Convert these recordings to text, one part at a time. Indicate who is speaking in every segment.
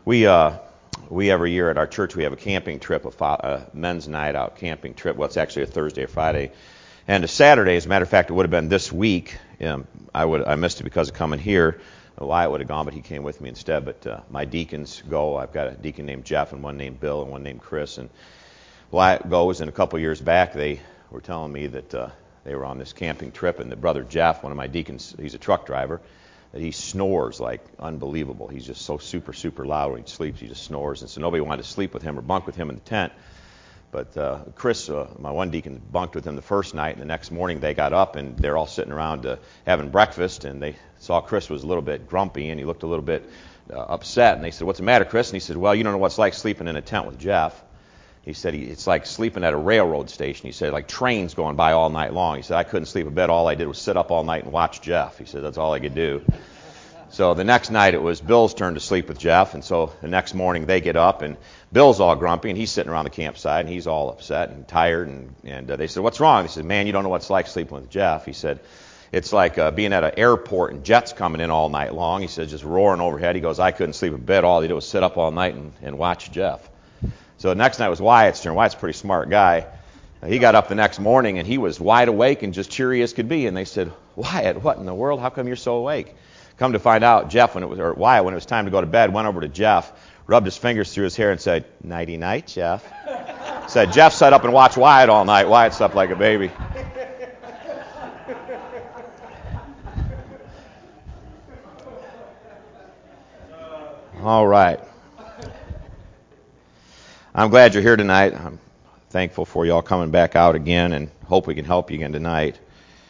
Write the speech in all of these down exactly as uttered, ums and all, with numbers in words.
Speaker 1: We uh, we every year at our church we have a camping trip, a, fa- a men's night out camping trip. Well, it's actually a Thursday or Friday, and a Saturday. As a matter of fact, it would have been this week. Um, I would I missed it because of coming here. Wyatt would have gone, but he came with me instead. But uh, my deacons go. I've got a deacon named Jeff and one named Bill and one named Chris. And Wyatt goes, and a couple years back they were telling me that uh, they were on this camping trip, and that brother Jeff, one of my deacons, he's a truck driver, that he snores like unbelievable. He's just so super, super loud when he sleeps. He just snores. And so nobody wanted to sleep with him or bunk with him in the tent. But uh, Chris, uh, my one deacon, bunked with him the first night, and the next morning they got up, and they're all sitting around uh, having breakfast, and they saw Chris was a little bit grumpy, and he looked a little bit uh, upset, and they said, "What's the matter, Chris?" And he said, "Well, you don't know what it's like sleeping in a tent with Jeff." He said, he, it's like sleeping at a railroad station. He said, like trains going by all night long. He said, I couldn't sleep in bed. All I did was sit up all night and watch Jeff. He said, that's all I could do. So the next night it was Bill's turn to sleep with Jeff, and so the next morning they get up, and Bill's all grumpy, and he's sitting around the campsite, and he's all upset and tired, and, and uh, they said, what's wrong? He said, man, you don't know what it's like sleeping with Jeff. He said, it's like uh, being at an airport and jets coming in all night long. He said, just roaring overhead. He goes, I couldn't sleep in bed. All I did was sit up all night and, and watch Jeff. So the next night was Wyatt's turn. Wyatt's a pretty smart guy. He got up the next morning, and he was wide awake and just cheery as could be, and they said, Wyatt, what in the world? How come you're so awake? Come to find out, Jeff, when it was, or Wyatt, when it was time to go to bed, went over to Jeff, rubbed his fingers through his hair and said, nighty night, Jeff. Said, Jeff sat up and watched Wyatt all night. Wyatt slept like a baby. All right. I'm glad you're here tonight. I'm thankful for you all coming back out again, and hope we can help you again tonight.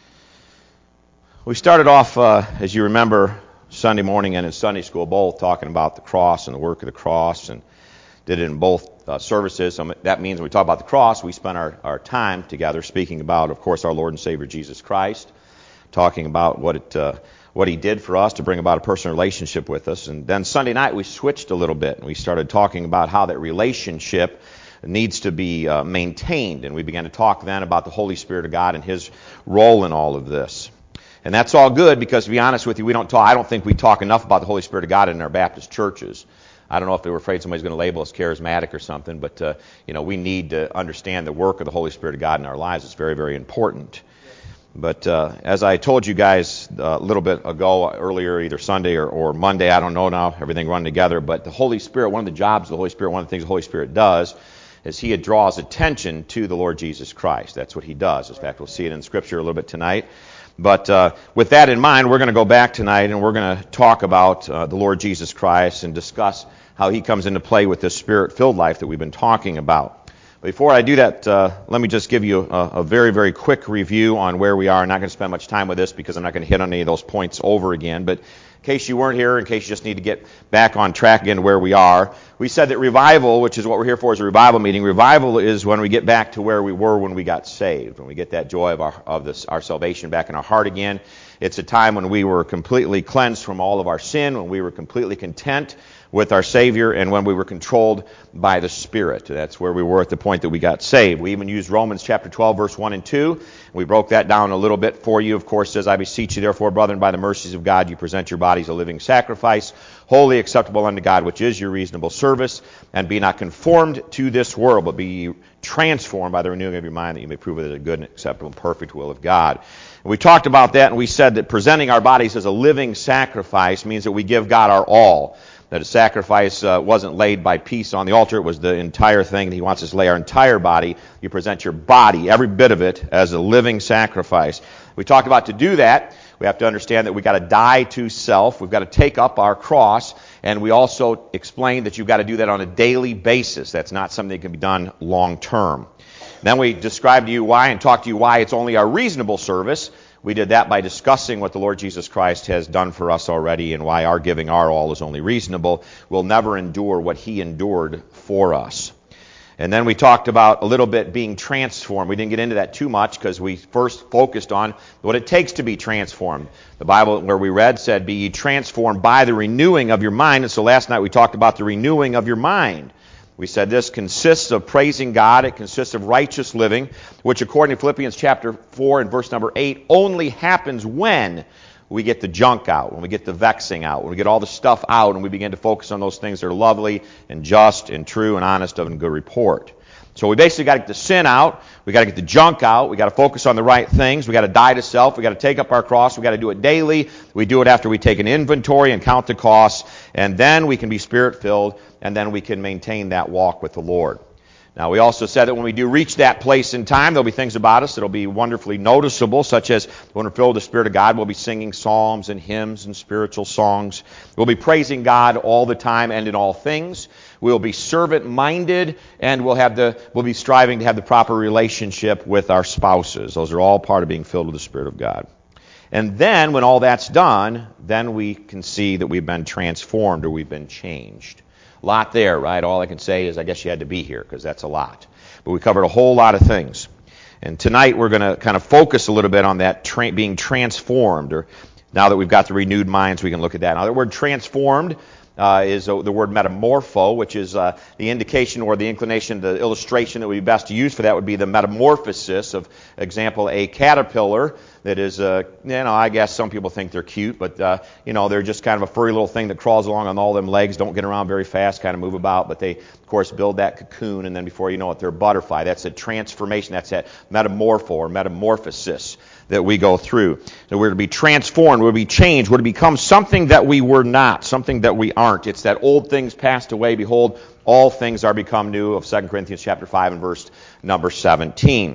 Speaker 1: We started off, uh, as you remember, Sunday morning and in Sunday school both talking about the cross and the work of the cross, and did it in both uh, services. So that means when we talk about the cross, we spend our, our time together speaking about, of course, our Lord and Savior Jesus Christ, talking about what it uh, what He did for us to bring about a personal relationship with us. And then Sunday night we switched a little bit, and we started talking about how that relationship needs to be uh, maintained, and we began to talk then about the Holy Spirit of God and His role in all of this. And that's all good because, to be honest with you, we don't talk. I don't think we talk enough about the Holy Spirit of God in our Baptist churches. I don't know if they were afraid somebody's going to label us charismatic or something, but uh, you know, we need to understand the work of the Holy Spirit of God in our lives. It's very, very important. But uh, as I told you guys uh, a little bit ago, earlier, either Sunday or, or Monday, I don't know now, everything run together, but the Holy Spirit, one of the jobs of the Holy Spirit, one of the things the Holy Spirit does is He draws attention to the Lord Jesus Christ. That's what He does. In fact, we'll see it in Scripture a little bit tonight. But uh, with that in mind, we're going to go back tonight and we're going to talk about uh, the Lord Jesus Christ and discuss how He comes into play with this Spirit-filled life that we've been talking about. Before I do that, uh, let me just give you a, a very, very quick review on where we are. I'm not going to spend much time with this because I'm not going to hit on any of those points over again. But in case you weren't here, in case you just need to get back on track again to where we are, we said that revival, which is what we're here for, is a revival meeting. Revival is when we get back to where we were when we got saved, when we get that joy of our of this, our salvation back in our heart again. It's a time when we were completely cleansed from all of our sin, when we were completely content with our Savior, and when we were controlled by the Spirit. That's where we were at the point that we got saved. We even used Romans chapter twelve, verse one and two. We broke that down a little bit for you. Of course, it says, I beseech you, therefore, brethren, by the mercies of God, you present your bodies a living sacrifice, wholly acceptable unto God, which is your reasonable service, and be not conformed to this world, but be transformed by the renewing of your mind, that you may prove it as a good and acceptable and perfect will of God. And we talked about that, and we said that presenting our bodies as a living sacrifice means that we give God our all. That a sacrifice uh, wasn't laid by piece on the altar. It was the entire thing. He wants us to lay our entire body. You present your body, every bit of it, as a living sacrifice. We talked about to do that, we have to understand that we've got to die to self. We've got to take up our cross. And we also explained that you've got to do that on a daily basis. That's not something that can be done long term. Then we described to you why and talked to you why it's only our reasonable service. We did that by discussing what the Lord Jesus Christ has done for us already and why our giving our all is only reasonable. We'll never endure what He endured for us. And then we talked about a little bit being transformed. We didn't get into that too much because we first focused on what it takes to be transformed. The Bible where we read said, be ye transformed by the renewing of your mind. And so last night we talked about the renewing of your mind. We said this consists of praising God. It consists of righteous living, which according to Philippians chapter four and verse number eight, only happens when we get the junk out, when we get the vexing out, when we get all the stuff out and we begin to focus on those things that are lovely and just and true and honest of and good report. So we basically got to get the sin out, we got to get the junk out, we got to focus on the right things, we got to die to self, we got to take up our cross, we got to do it daily, we do it after we take an inventory and count the costs, and then we can be Spirit-filled, and then we can maintain that walk with the Lord. Now, we also said that when we do reach that place in time, there'll be things about us that'll be wonderfully noticeable, such as when we're filled with the Spirit of God, we'll be singing psalms and hymns and spiritual songs. We'll be praising God all the time and in all things. We'll be servant-minded, and we'll have the we'll be striving to have the proper relationship with our spouses. Those are all part of being filled with the Spirit of God. And then, when all that's done, then we can see that we've been transformed or we've been changed. A lot there, right? All I can say is I guess you had to be here, because that's a lot. But we covered a whole lot of things. And tonight we're going to kind of focus a little bit on that tra- being transformed. Or now that we've got the renewed minds, we can look at that. Now, the word transformed uh, is uh, the word metamorpho, which is uh, the indication or the inclination, the illustration that would be best to use for that would be the metamorphosis of, example, a caterpillar that is, uh, you know, I guess some people think they're cute, but, uh, you know, they're just kind of a furry little thing that crawls along on all them legs, don't get around very fast, kind of move about, but they, of course, build that cocoon, and then before you know it, they're a butterfly. That's a transformation. That's that metamorpho or metamorphosis that we go through. So we're to be transformed, we're to be changed, we're to become something that we were not, something that we aren't. It's that old things passed away, behold, all things are become new, of Second Corinthians chapter five and verse number seventeen.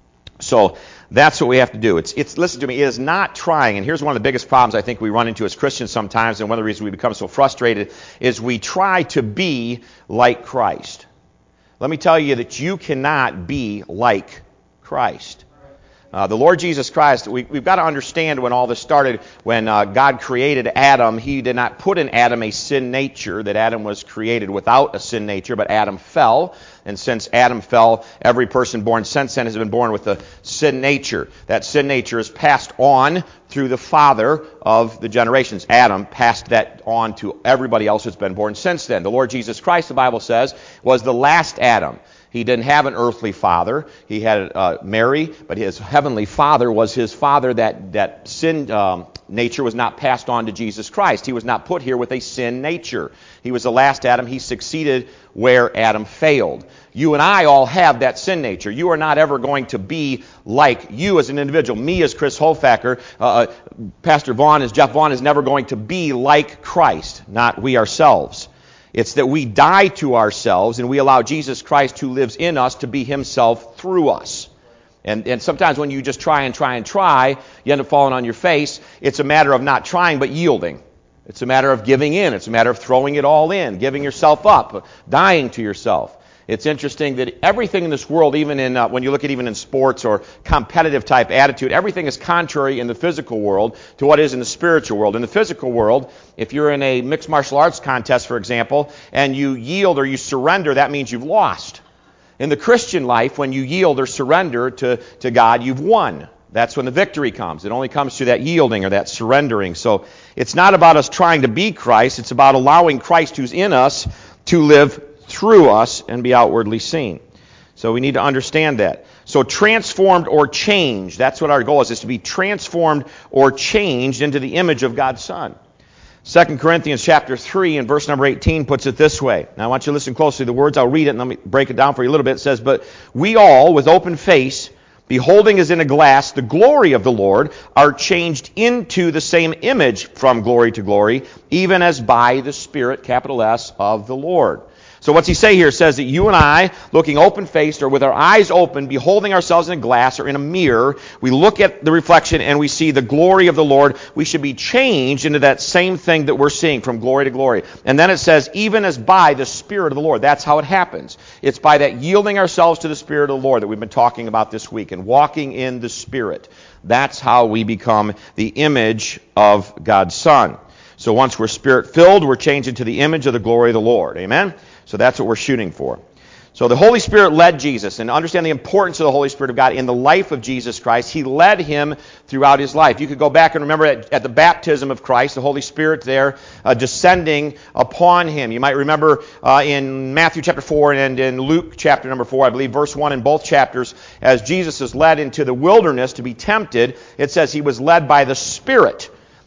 Speaker 1: So that's what we have to do. It's, it's, listen to me, it is not trying, and here's one of the biggest problems I think we run into as Christians sometimes, and one of the reasons we become so frustrated, is we try to be like Christ. Let me tell you that you cannot be like Christ. Uh, the Lord Jesus Christ, we, we've got to understand when all this started, when uh, God created Adam, He did not put in Adam a sin nature, that Adam was created without a sin nature, but Adam fell. And since Adam fell, every person born since then has been born with a sin nature. That sin nature is passed on through the father of the generations. Adam passed that on to everybody else that's been born since then. The Lord Jesus Christ, the Bible says, was the last Adam. He didn't have an earthly father. He had uh, Mary, but his heavenly father was his father. That, that sin um, nature was not passed on to Jesus Christ. He was not put here with a sin nature. He was the last Adam. He succeeded where Adam failed. You and I all have that sin nature. You are not ever going to be like you as an individual. Me as Chris Holfacker, uh, Pastor Vaughn as Jeff Vaughn is never going to be like Christ, not we ourselves. It's that we die to ourselves and we allow Jesus Christ who lives in us to be Himself through us. And, and sometimes when you just try and try and try, you end up falling on your face. It's a matter of not trying but yielding. It's a matter of giving in. It's a matter of throwing it all in, giving yourself up, dying to yourself. It's interesting that everything in this world, even in uh, when you look at even in sports or competitive type attitude, everything is contrary in the physical world to what is in the spiritual world. In the physical world, if you're in a mixed martial arts contest, for example, and you yield or you surrender, that means you've lost. In the Christian life, when you yield or surrender to, to God, you've won. That's when the victory comes. It only comes through that yielding or that surrendering. So it's not about us trying to be Christ. It's about allowing Christ who's in us to live through us and be outwardly seen. So we need to understand that. So transformed or changed, that's what our goal is, is to be transformed or changed into the image of God's Son. Second Corinthians chapter three and verse number eighteen puts it this way. Now I want you to listen closely to the words. I'll read it and let me break it down for you a little bit. It says, "But we all, with open face, beholding as in a glass the glory of the Lord, are changed into the same image from glory to glory, even as by the Spirit," capital S, "of the Lord." So what's he say here? It says that you and I, looking open-faced or with our eyes open, beholding ourselves in a glass or in a mirror, we look at the reflection and we see the glory of the Lord. We should be changed into that same thing that we're seeing from glory to glory. And then it says, even as by the Spirit of the Lord. That's how it happens. It's by that yielding ourselves to the Spirit of the Lord that we've been talking about this week and walking in the Spirit. That's how we become the image of God's Son. So once we're Spirit-filled, we're changed into the image of the glory of the Lord. Amen? So that's what we're shooting for. So the Holy Spirit led Jesus, and understand the importance of the Holy Spirit of God in the life of Jesus Christ. He led him throughout his life. You could go back and remember at, at the baptism of Christ, the Holy Spirit there uh, descending upon him. You might remember uh, in Matthew chapter four and in Luke chapter number four, I believe verse one in both chapters, as Jesus is led into the wilderness to be tempted, it says he was led by the Spirit.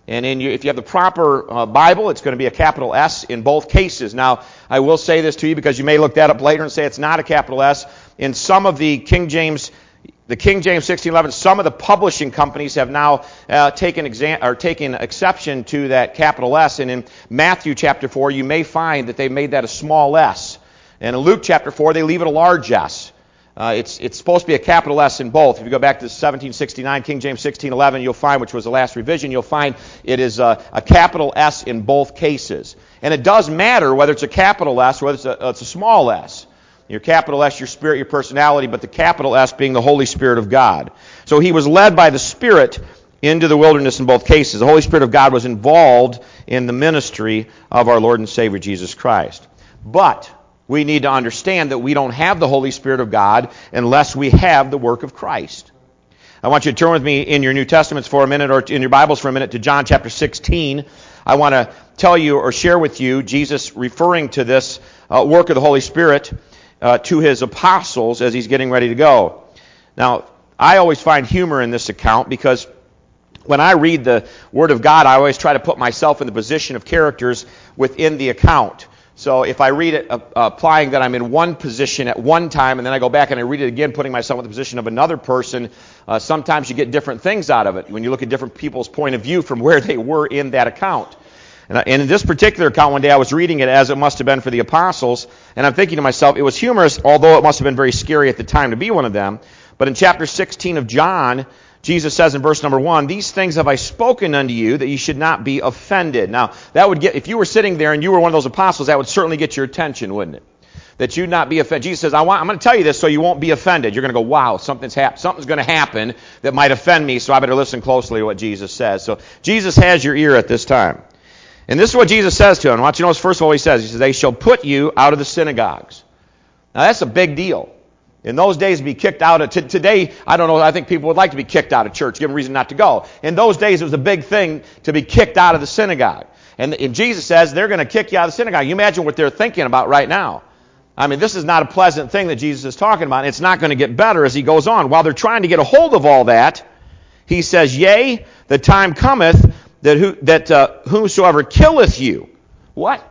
Speaker 1: And in you, if you have the proper uh, Bible, it's going to be a capital S in both cases. Now, I will say this to you because you may look that up later and say it's not a capital S. In some of the King James, the King James sixteen eleven, some of the publishing companies have now uh, taken exam- or taken exception to that capital S. And in Matthew chapter four, you may find that they made that a small S. And in Luke chapter four, they leave it a large S. Uh, it's it's supposed to be a capital S in both. If you go back to seventeen sixty-nine, King James sixteen eleven, you'll find, which was the last revision, you'll find it is a, a capital S in both cases. And it does matter whether it's a capital S or whether it's a, it's a small S. Your capital S, your spirit, your personality, but the capital S being the Holy Spirit of God. So he was led by the Spirit into the wilderness in both cases. The Holy Spirit of God was involved in the ministry of our Lord and Savior Jesus Christ. But we need to understand that we don't have the Holy Spirit of God unless we have the work of Christ. I want you to turn with me in your New Testaments for a minute, or in your Bibles for a minute, to John chapter sixteen. I want to tell you or share with you Jesus referring to this uh, work of the Holy Spirit uh, to his apostles as he's getting ready to go. Now, I always find humor in this account because when I read the Word of God, I always try to put myself in the position of characters within the account. So if I read it uh, applying that I'm in one position at one time, and then I go back and I read it again, putting myself in the position of another person, uh, sometimes you get different things out of it when you look at different people's point of view from where they were in that account. And, I, and in this particular account, one day I was reading it as it must have been for the apostles, and I'm thinking to myself, it was humorous, although it must have been very scary at the time to be one of them. But in chapter sixteen of John, Jesus says in verse number one, "These things have I spoken unto you, that you should not be offended." Now, that would get, if you were sitting there and you were one of those apostles, that would certainly get your attention, wouldn't it? That you'd not be offended. Jesus says, I want, I'm going to tell you this so you won't be offended. You're going to go, wow, something's hap- something's going to happen that might offend me, so I better listen closely to what Jesus says. So Jesus has your ear at this time. And this is what Jesus says to him. I want you to notice, first of all, what he says. He says, "They shall put you out of the synagogues." Now, that's a big deal. In those days, to be kicked out of, t- today, I don't know, I think people would like to be kicked out of church, give them a reason not to go. In those days, it was a big thing to be kicked out of the synagogue. And, and Jesus says they're going to kick you out of the synagogue. You imagine what they're thinking about right now. I mean, this is not a pleasant thing that Jesus is talking about. It's not going to get better as he goes on. While they're trying to get a hold of all that, he says, "Yea, the time cometh that, who, that uh, whosoever killeth you." What?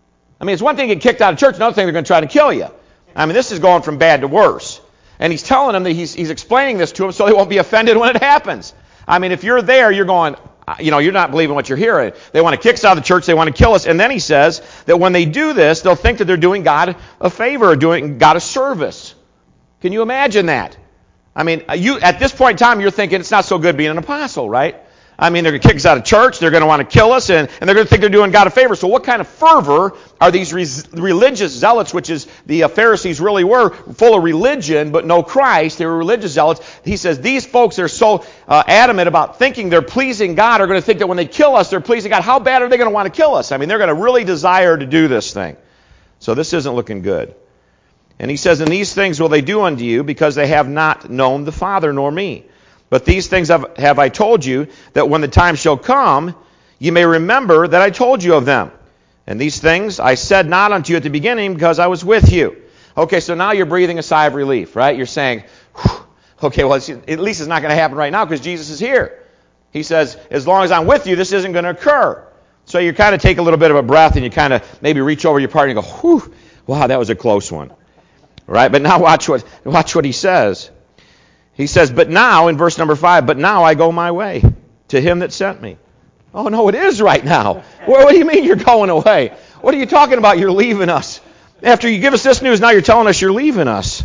Speaker 1: I mean, it's one thing to get kicked out of church, another thing they're going to try to kill you. I mean, this is going from bad to worse. And he's telling them that he's, he's explaining this to them so they won't be offended when it happens. I mean, if you're there, you're going, you know, you're not believing what you're hearing. They want to kick us out of the church. They want to kill us. And then he says that when they do this, they'll think that they're doing God a favor or doing God a service. Can you imagine that? I mean, you at this point in time, you're thinking it's not so good being an apostle, right? I mean, they're going to kick us out of church. They're going to want to kill us, and, and they're going to think they're doing God a favor. So what kind of fervor are these res- religious zealots, which is the uh, Pharisees really were, full of religion, but no Christ. They were religious zealots. He says these folks are so uh, adamant about thinking they're pleasing God, are going to think that when they kill us, they're pleasing God. How bad are they going to want to kill us? I mean, they're going to really desire to do this thing. So this isn't looking good. And he says, "And these things will they do unto you, because they have not known the Father nor me. But these things have, have I told you, that when the time shall come, you may remember that I told you of them. And these things I said not unto you at the beginning, because I was with you." Okay, so now you're breathing a sigh of relief, right? You're saying, okay, well, it's, at least it's not going to happen right now because Jesus is here. He says, as long as I'm with you, this isn't going to occur. So you kind of take a little bit of a breath, and you kind of maybe reach over your partner and go, whew, wow, that was a close one. Right? But now watch what watch what he says. He says, "But now," in verse number five, "but now I go my way to him that sent me." Oh, no, it is right now. Well, what do you mean you're going away? What are you talking about? You're leaving us. After you give us this news, now you're telling us you're leaving us.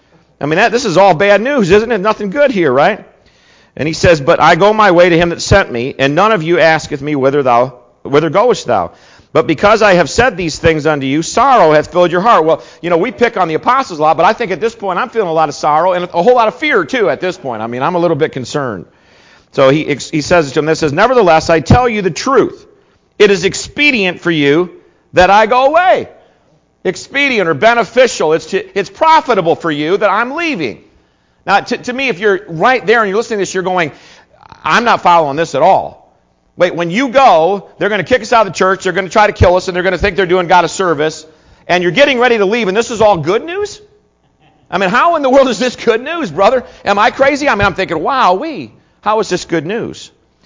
Speaker 1: I mean, that, this is all bad news, isn't it? Nothing good here, right? And he says, "But I go my way to him that sent me, and none of you asketh me, whither thou, whither goest thou? But because I have said these things unto you, sorrow hath filled your heart." Well, you know, we pick on the apostles a lot, but I think at this point I'm feeling a lot of sorrow and a whole lot of fear, too, at this point. I mean, I'm a little bit concerned. So he he says to him, this says, "Nevertheless, I tell you the truth. It is expedient for you that I go away." Expedient or beneficial. It's to, it's profitable for you that I'm leaving. Now, to, to me, if you're right there and you're listening to this, you're going, I'm not following this at all. Wait, when you go, they're going to kick us out of the church, they're going to try to kill us, and they're going to think they're doing God a service, and you're getting ready to leave, and this is all good news? I mean, how in the world is this good news, brother? Am I crazy? I mean, I'm thinking, wow, we, how is this good news?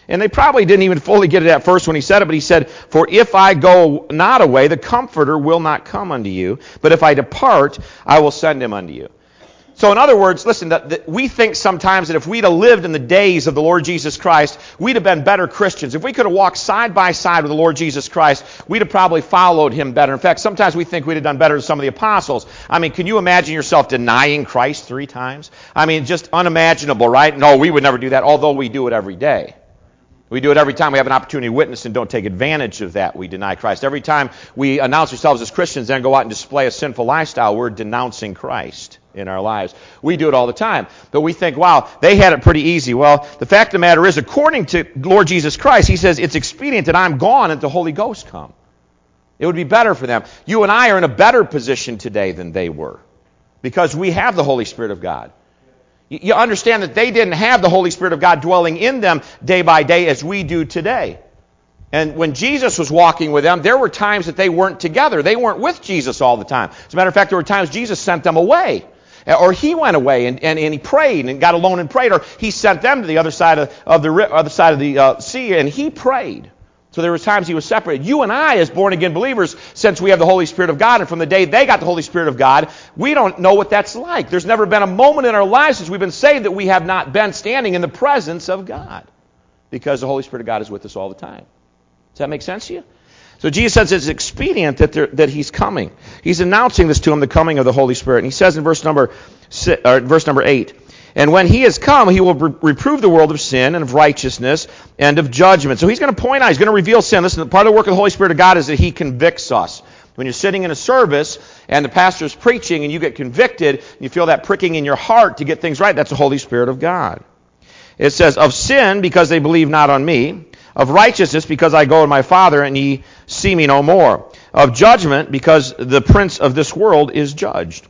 Speaker 1: And they probably didn't even fully get it at first when he said it, but he said, for if I go not away, the Comforter will not come unto you. But if I depart, I will send him unto you. So in other words, listen, that, that we think sometimes that if we'd have lived in the days of the Lord Jesus Christ, we'd have been better Christians. If we could have walked side by side with the Lord Jesus Christ, we'd have probably followed him better. In fact, sometimes we think we'd have done better than some of the apostles. I mean, can you imagine yourself denying Christ three times? I mean, just unimaginable, right? No, we would never do that, although we do it every day. We do it every time we have an opportunity to witness and don't take advantage of that. We deny Christ. Every time we announce ourselves as Christians and go out and display a sinful lifestyle, we're denouncing Christ in our lives. We do it all the time. But we think, wow, they had it pretty easy. Well, the fact of the matter is, according to Lord Jesus Christ, he says it's expedient that I'm gone and the Holy Ghost come. It would be better for them. You and I are in a better position today than they were because we have the Holy Spirit of God. You understand that they didn't have the Holy Spirit of God dwelling in them day by day as we do today. And when Jesus was walking with them, there were times that they weren't together. They weren't with Jesus all the time. As a matter of fact, there were times Jesus sent them away. Or he went away and, and, and he prayed and got alone and prayed. Or he sent them to the other side of, of the other side of the uh, sea and he prayed. So there were times he was separated. You and I, as born-again believers, since we have the Holy Spirit of God, and from the day they got the Holy Spirit of God, we don't know what that's like. There's never been a moment in our lives since we've been saved that we have not been standing in the presence of God, because the Holy Spirit of God is with us all the time. Does that make sense to you? So Jesus says it's expedient that, there, that he's coming. He's announcing this to him, the coming of the Holy Spirit. And he says in verse number, six, or verse number eight, and when he has come, he will re- reprove the world of sin and of righteousness and of judgment. So he's going to point out, he's going to reveal sin. Listen, part of the work of the Holy Spirit of God is that he convicts us. When you're sitting in a service and the pastor's preaching and you get convicted, and you feel that pricking in your heart to get things right, that's the Holy Spirit of God. It says, of sin, because they believe not on me. Of righteousness, because I go to my Father, and ye see me no more. Of judgment, because the prince of this world is judged.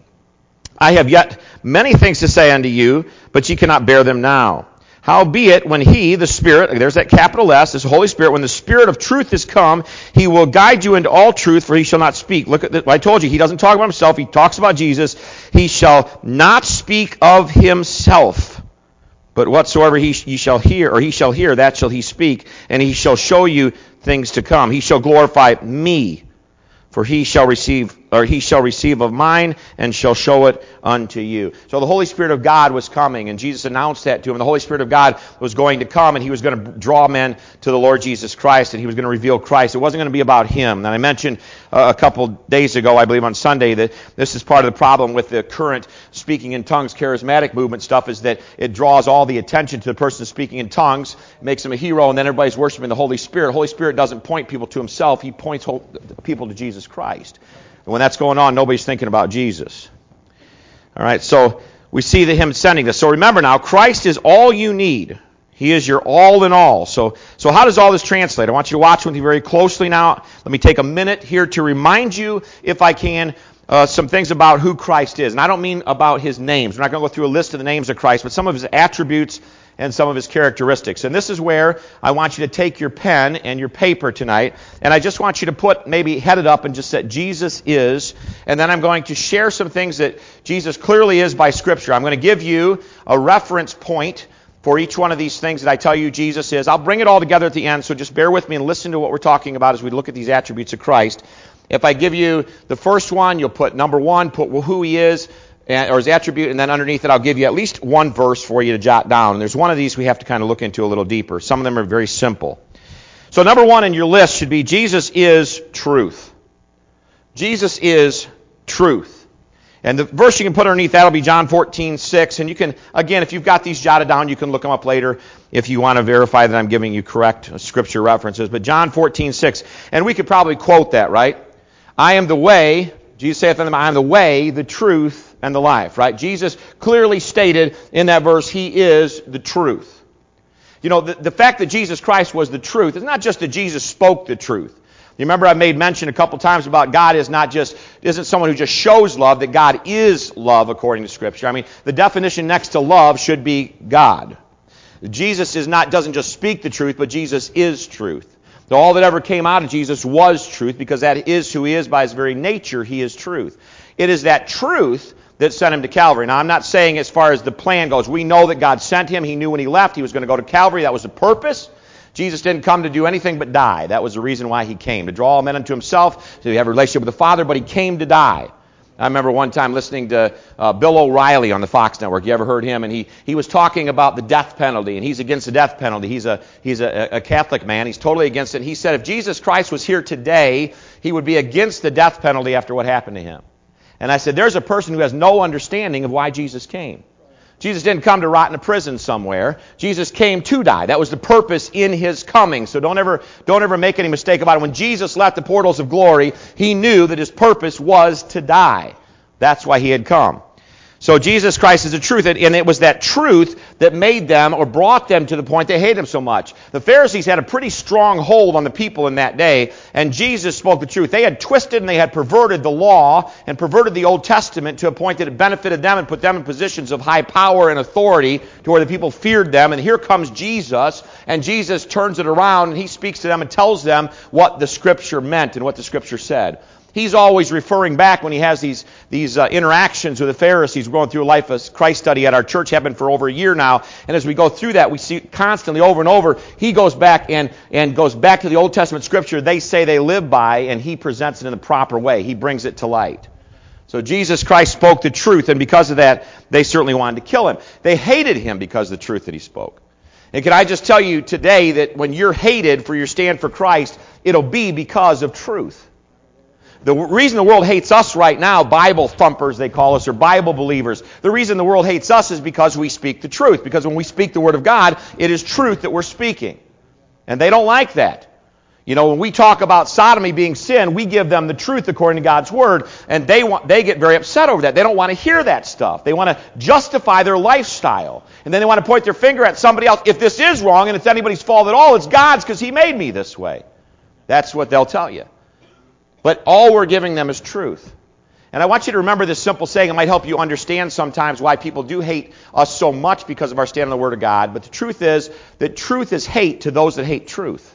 Speaker 1: I have yet many things to say unto you, but ye cannot bear them now. Howbeit, when he, the Spirit, there's that capital S, this Holy Spirit, when the Spirit of truth is come, he will guide you into all truth, for he shall not speak. Look at this. I told you, he doesn't talk about himself, he talks about Jesus. He shall not speak of himself, but whatsoever he, he shall hear, or he shall hear, that shall he speak, and he shall show you things to come. He shall glorify me, for he shall receive, or he shall receive of mine, and shall show it unto you. So the Holy Spirit of God was coming, and Jesus announced that to him. The Holy Spirit of God was going to come, and he was going to draw men to the Lord Jesus Christ, and he was going to reveal Christ. It wasn't going to be about him. And I mentioned uh, a couple days ago, I believe on Sunday, that this is part of the problem with the current speaking in tongues charismatic movement stuff, is that it draws all the attention to the person speaking in tongues, makes him a hero, and then everybody's worshiping the Holy Spirit. The Holy Spirit doesn't point people to himself. He points people to Jesus Christ. And when that's going on, nobody's thinking about Jesus. All right, so we see that him sending this. So remember now, Christ is all you need. He is your all in all. So, so how does all this translate? I want you to watch with me very closely now. Let me take a minute here to remind you, if I can, uh, some things about who Christ is. And I don't mean about his names. We're not going to go through a list of the names of Christ, but some of his attributes and some of his characteristics. And this is where I want you to take your pen and your paper tonight, and I just want you to put, maybe head it up and just say, Jesus is, and then I'm going to share some things that Jesus clearly is by Scripture. I'm going to give you a reference point for each one of these things that I tell you Jesus is. I'll bring it all together at the end, so just bear with me and listen to what we're talking about as we look at these attributes of Christ. If I give you the first one, you'll put number one, put who he is, or his attribute, and then underneath it I'll give you at least one verse for you to jot down. And there's one of these we have to kind of look into a little deeper. Some of them are very simple. So number one in your list should be Jesus is truth. Jesus is truth. And the verse you can put underneath that will be John fourteen six. And you can, again, if you've got these jotted down, you can look them up later if you want to verify that I'm giving you correct scripture references. But John fourteen six. And we could probably quote that, right? I am the way, Jesus saith unto them, I am the way, the truth, and the life, right? Jesus clearly stated in that verse, he is the truth. You know, the, the fact that Jesus Christ was the truth is not just that Jesus spoke the truth. You remember I made mention a couple times about God is not just, isn't someone who just shows love, that God is love according to Scripture. I mean, the definition next to love should be God. Jesus is not, doesn't just speak the truth, but Jesus is truth. So all that ever came out of Jesus was truth, because that is who he is by his very nature. He is truth. It is that truth that sent him to Calvary. Now, I'm not saying as far as the plan goes. We know that God sent him. He knew when he left he was going to go to Calvary. That was the purpose. Jesus didn't come to do anything but die. That was the reason why he came, to draw all men unto himself, to have a relationship with the Father, but he came to die. I remember one time listening to uh, Bill O'Reilly on the Fox Network. You ever heard him? And he, he was talking about the death penalty, and he's against the death penalty. He's a he's a, a Catholic man. He's totally against it. And he said if Jesus Christ was here today, he would be against the death penalty after what happened to him. And I said, there's a person who has no understanding of why Jesus came. Jesus didn't come to rot in a prison somewhere. Jesus came to die. That was the purpose in his coming. So don't ever, don't ever make any mistake about it. When Jesus left the portals of glory, he knew that his purpose was to die. That's why he had come. So Jesus Christ is the truth, and it was that truth that made them or brought them to the point they hated him so much. The Pharisees had a pretty strong hold on the people in that day, and Jesus spoke the truth. They had twisted and they had perverted the law and perverted the Old Testament to a point that it benefited them and put them in positions of high power and authority to where the people feared them. And here comes Jesus, and Jesus turns it around, and he speaks to them and tells them what the Scripture meant and what the Scripture said. He's always referring back when he has these these uh, interactions with the Pharisees. We're going through a Life of Christ study at our church, happened for over a year now. And as we go through that, we see constantly over and over, he goes back and, and goes back to the Old Testament Scripture they say they live by, and he presents it in the proper way. He brings it to light. So Jesus Christ spoke the truth, and because of that, they certainly wanted to kill him. They hated him because of the truth that he spoke. And can I just tell you today that when you're hated for your stand for Christ, it'll be because of truth. The reason the world hates us right now, Bible thumpers they call us, or Bible believers, the reason the world hates us is because we speak the truth. Because when we speak the Word of God, it is truth that we're speaking. And they don't like that. You know, when we talk about sodomy being sin, we give them the truth according to God's Word, and they want they get very upset over that. They don't want to hear that stuff. They want to justify their lifestyle. And then they want to point their finger at somebody else. If this is wrong and it's anybody's fault at all, it's God's because He made me this way. That's what they'll tell you. But all we're giving them is truth. And I want you to remember this simple saying. It might help you understand sometimes why people do hate us so much because of our stand on the Word of God. But the truth is that truth is hate to those that hate truth.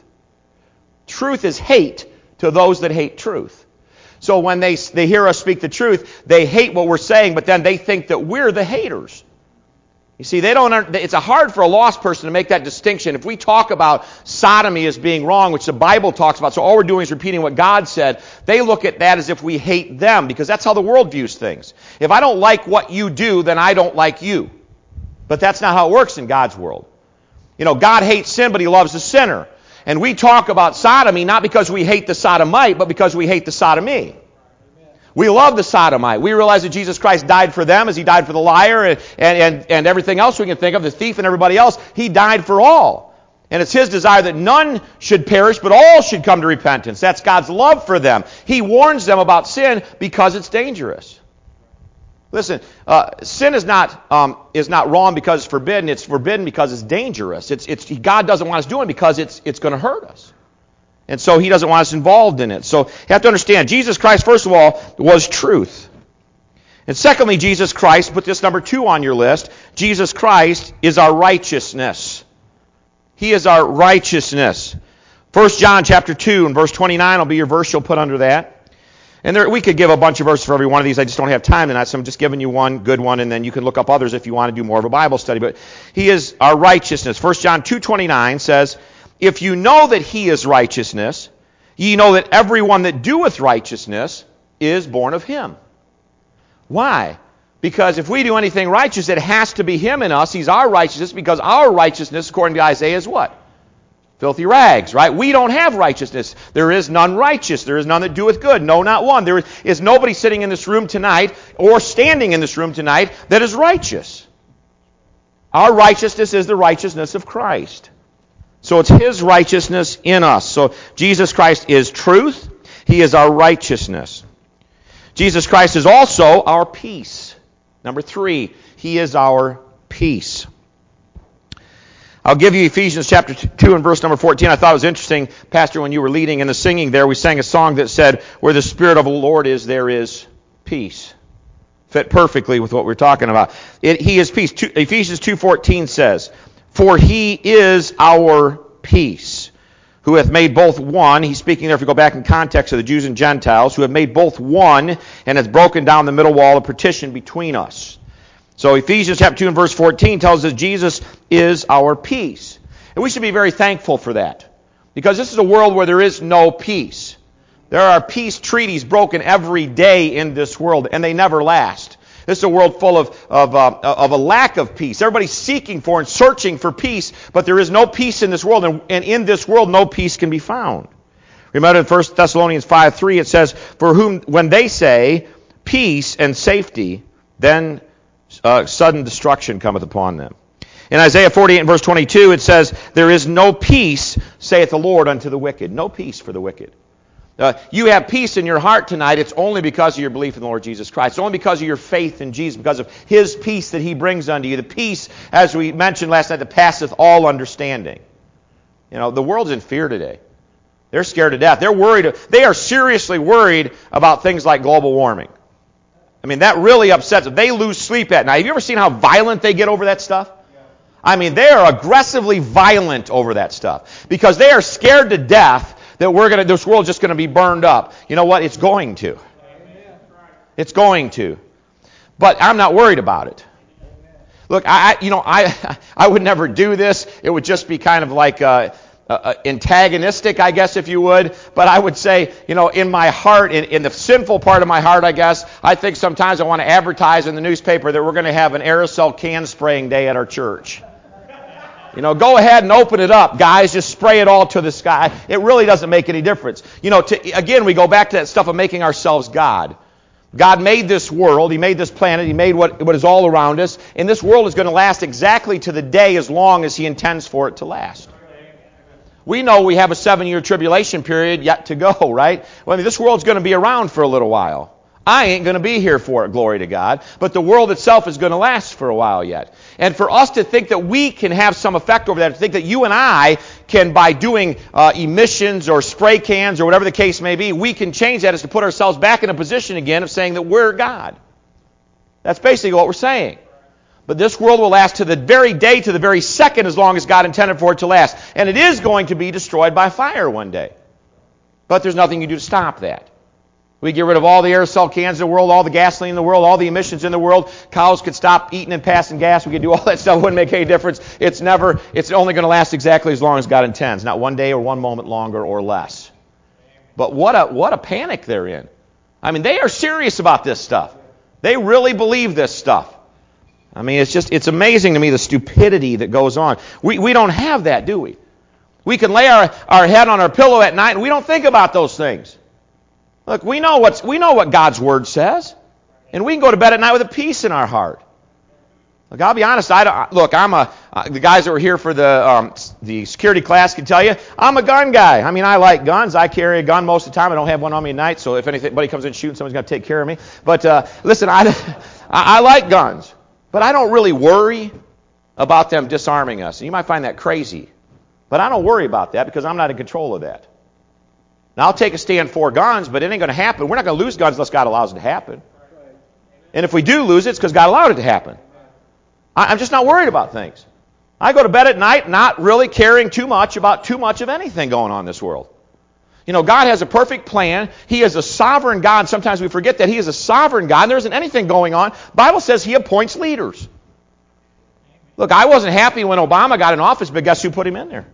Speaker 1: Truth is hate to those that hate truth. So when they, they hear us speak the truth, they hate what we're saying, but then they think that we're the haters. You see, they don't. It's hard for a lost person to make that distinction. If we talk about sodomy as being wrong, which the Bible talks about, so all we're doing is repeating what God said, they look at that as if we hate them, because that's how the world views things. If I don't like what you do, then I don't like you. But that's not how it works in God's world. You know, God hates sin, but He loves the sinner. And we talk about sodomy not because we hate the sodomite, but because we hate the sodomy. We love the sodomite. We realize that Jesus Christ died for them as He died for the liar and, and, and everything else we can think of, the thief and everybody else. He died for all. And it's His desire that none should perish, but all should come to repentance. That's God's love for them. He warns them about sin because it's dangerous. Listen, uh, sin is not um, is not wrong because it's forbidden. It's forbidden because it's dangerous. It's it's God doesn't want us doing it because it's it's going to hurt us. And so He doesn't want us involved in it. So you have to understand, Jesus Christ, first of all, was truth. And secondly, Jesus Christ, put this number two on your list, Jesus Christ is our righteousness. He is our righteousness. First John chapter two and verse twenty-nine will be your verse you'll put under that. And there, we could give a bunch of verses for every one of these. I just don't have time tonight, so I'm just giving you one good one, and then you can look up others if you want to do more of a Bible study. But He is our righteousness. First John two twenty-nine says, if you know that He is righteousness, ye know that everyone that doeth righteousness is born of Him. Why? Because if we do anything righteous, it has to be Him in us. He's our righteousness, because our righteousness, according to Isaiah, is what? Filthy rags, right? We don't have righteousness. There is none righteous. There is none that doeth good. No, not one. There is nobody sitting in this room tonight or standing in this room tonight that is righteous. Our righteousness is the righteousness of Christ. So it's His righteousness in us. So Jesus Christ is truth. He is our righteousness. Jesus Christ is also our peace. Number three, He is our peace. I'll give you Ephesians chapter two and verse number fourteen. I thought it was interesting, Pastor, when you were leading in the singing there, we sang a song that said, where the Spirit of the Lord is, there is peace. Fit perfectly with what we're talking about. It, he is peace. Two, Ephesians two fourteen says, for He is our peace, who hath made both one. He's speaking there, if you go back in context, of the Jews and Gentiles, who have made both one, and has broken down the middle wall of partition between us. So Ephesians chapter two and verse fourteen tells us Jesus is our peace. And we should be very thankful for that. Because this is a world where there is no peace. There are peace treaties broken every day in this world, and they never last. This is a world full of, of, uh, of a lack of peace. Everybody's seeking for and searching for peace, but there is no peace in this world, and, and in this world no peace can be found. Remember in First Thessalonians five three it says, "For whom, when they say peace and safety, then uh, sudden destruction cometh upon them." In Isaiah forty-eight and verse twenty-two it says, "There is no peace, saith the Lord, unto the wicked." No peace for the wicked. Uh, you have peace in your heart tonight. It's only because of your belief in the Lord Jesus Christ. It's only because of your faith in Jesus, because of His peace that He brings unto you. The peace, as we mentioned last night, that passeth all understanding. You know, the world's in fear today. They're scared to death. They're worried. They are seriously worried about things like global warming. I mean, that really upsets them. They lose sleep at night. Have you ever seen how violent they get over that stuff? I mean, they are aggressively violent over that stuff because they are scared to death that we're gonna, this world's just going to be burned up. You know what? It's going to. It's going to. But I'm not worried about it. Look, I, you know, I, I would never do this. It would just be kind of like uh, uh, antagonistic, I guess, if you would. But I would say, you know, in my heart, in, in the sinful part of my heart, I guess, I think sometimes I want to advertise in the newspaper that we're going to have an aerosol can spraying day at our church. You know, go ahead and open it up, guys. Just spray it all to the sky. It really doesn't make any difference. You know, to, again, we go back to that stuff of making ourselves God. God made this world. He made this planet. He made what, what is all around us. And this world is going to last exactly to the day as long as He intends for it to last. We know we have a seven-year tribulation period yet to go, right? Well, I mean, this world's going to be around for a little while. I ain't going to be here for it, glory to God. But the world itself is going to last for a while yet. And for us to think that we can have some effect over that, to think that you and I can, by doing uh, emissions or spray cans or whatever the case may be, we can change that, is to put ourselves back in a position again of saying that we're God. That's basically what we're saying. But this world will last to the very day, to the very second, as long as God intended for it to last. And it is going to be destroyed by fire one day. But there's nothing you can do to stop that. We get rid of all the aerosol cans in the world, all the gasoline in the world, all the emissions in the world. Cows could stop eating and passing gas. We could do all that stuff. It wouldn't make any difference. It's never, it's only going to last exactly as long as God intends. Not one day or one moment longer or less. But what a, what a panic they're in. I mean, they are serious about this stuff. They really believe this stuff. I mean, it's just, it's amazing to me the stupidity that goes on. We, we don't have that, do we? We can lay our, our head on our pillow at night and we don't think about those things. Look, we know what's we know what God's Word says, and we can go to bed at night with a peace in our heart. Look, I'll be honest. I don't, look, I'm a uh, the guys that were here for the um, the security class can tell you I'm a gun guy. I mean, I like guns. I carry a gun most of the time. I don't have one on me at night, so if anybody comes in shooting, someone's got to take care of me. But uh, listen, I, I I like guns, but I don't really worry about them disarming us. And you might find that crazy, but I don't worry about that because I'm not in control of that. Now, I'll take a stand for guns, but it ain't going to happen. We're not going to lose guns unless God allows it to happen. And if we do lose it, it's because God allowed it to happen. I'm just not worried about things. I go to bed at night not really caring too much about too much of anything going on in this world. You know, God has a perfect plan. He is a sovereign God. Sometimes we forget that He is a sovereign God. There isn't anything going on. The Bible says He appoints leaders. Look, I wasn't happy when Obama got in office, but guess who put him in there?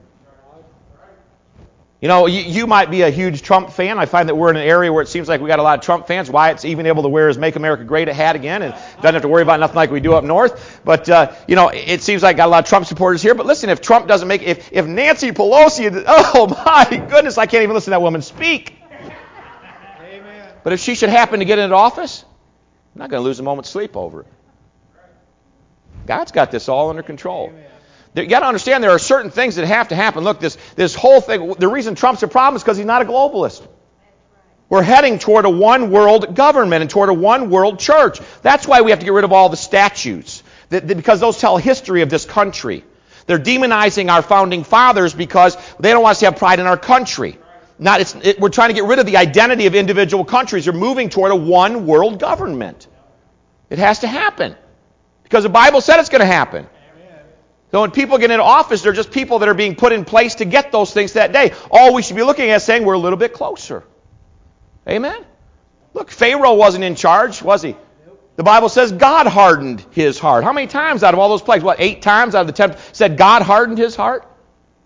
Speaker 1: You know, you, you might be a huge Trump fan. I find that we're in an area where it seems like we got a lot of Trump fans. Wyatt's even able to wear his Make America Great hat again and doesn't have to worry about nothing like we do up north. But, uh, you know, it seems like got a lot of Trump supporters here. But listen, if Trump doesn't make, if, if Nancy Pelosi, oh my goodness, I can't even listen to that woman speak. Amen. But if she should happen to get into office, I'm not going to lose a moment's sleep over it. God's got this all under control. Amen. You got to understand there are certain things that have to happen. Look, this, this whole thing, the reason Trump's a problem is because he's not a globalist. We're heading toward a one world government and toward a one world church. That's why we have to get rid of all the statues, that, that, because those tell history of this country. They're demonizing our founding fathers because they don't want us to have pride in our country. Not, it's, it, we're trying to get rid of the identity of individual countries. They're moving toward a one world government. It has to happen because the Bible said it's going to happen. So when people get into office, they're just people that are being put in place to get those things that day. All we should be looking at is saying we're a little bit closer. Amen? Look, Pharaoh wasn't in charge, was he? The Bible says God hardened his heart. How many times out of all those plagues? What, eight times out of the ten said God hardened his heart?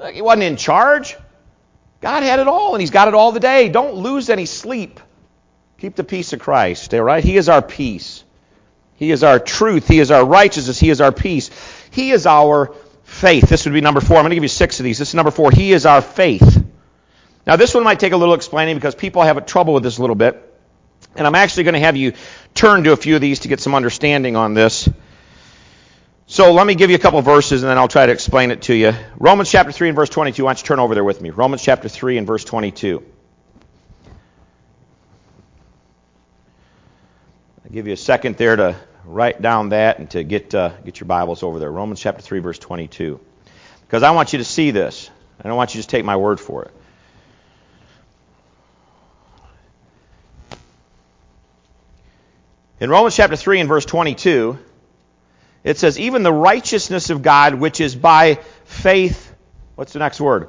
Speaker 1: Like, he wasn't in charge. God had it all, and he's got it all today. Don't lose any sleep. Keep the peace of Christ, all right? He is our peace. He is our truth. He is our righteousness. He is our peace. He is our faith. This would be number four. I'm going to give you six of these. This is number four. He is our faith. Now, this one might take a little explaining because people have trouble with this a little bit. And I'm actually going to have you turn to a few of these to get some understanding on this. So let me give you a couple of verses, and then I'll try to explain it to you. Romans chapter three and verse twenty-two. Why don't you turn over there with me? Romans chapter three and verse twenty-two. I'll give you a second there to write down that and to get uh, get your Bibles over there. Romans chapter three, verse twenty-two. Because I want you to see this. I don't want you to just take my word for it. In Romans chapter three and verse twenty-two, it says, even the righteousness of God, which is by faith, what's the next word?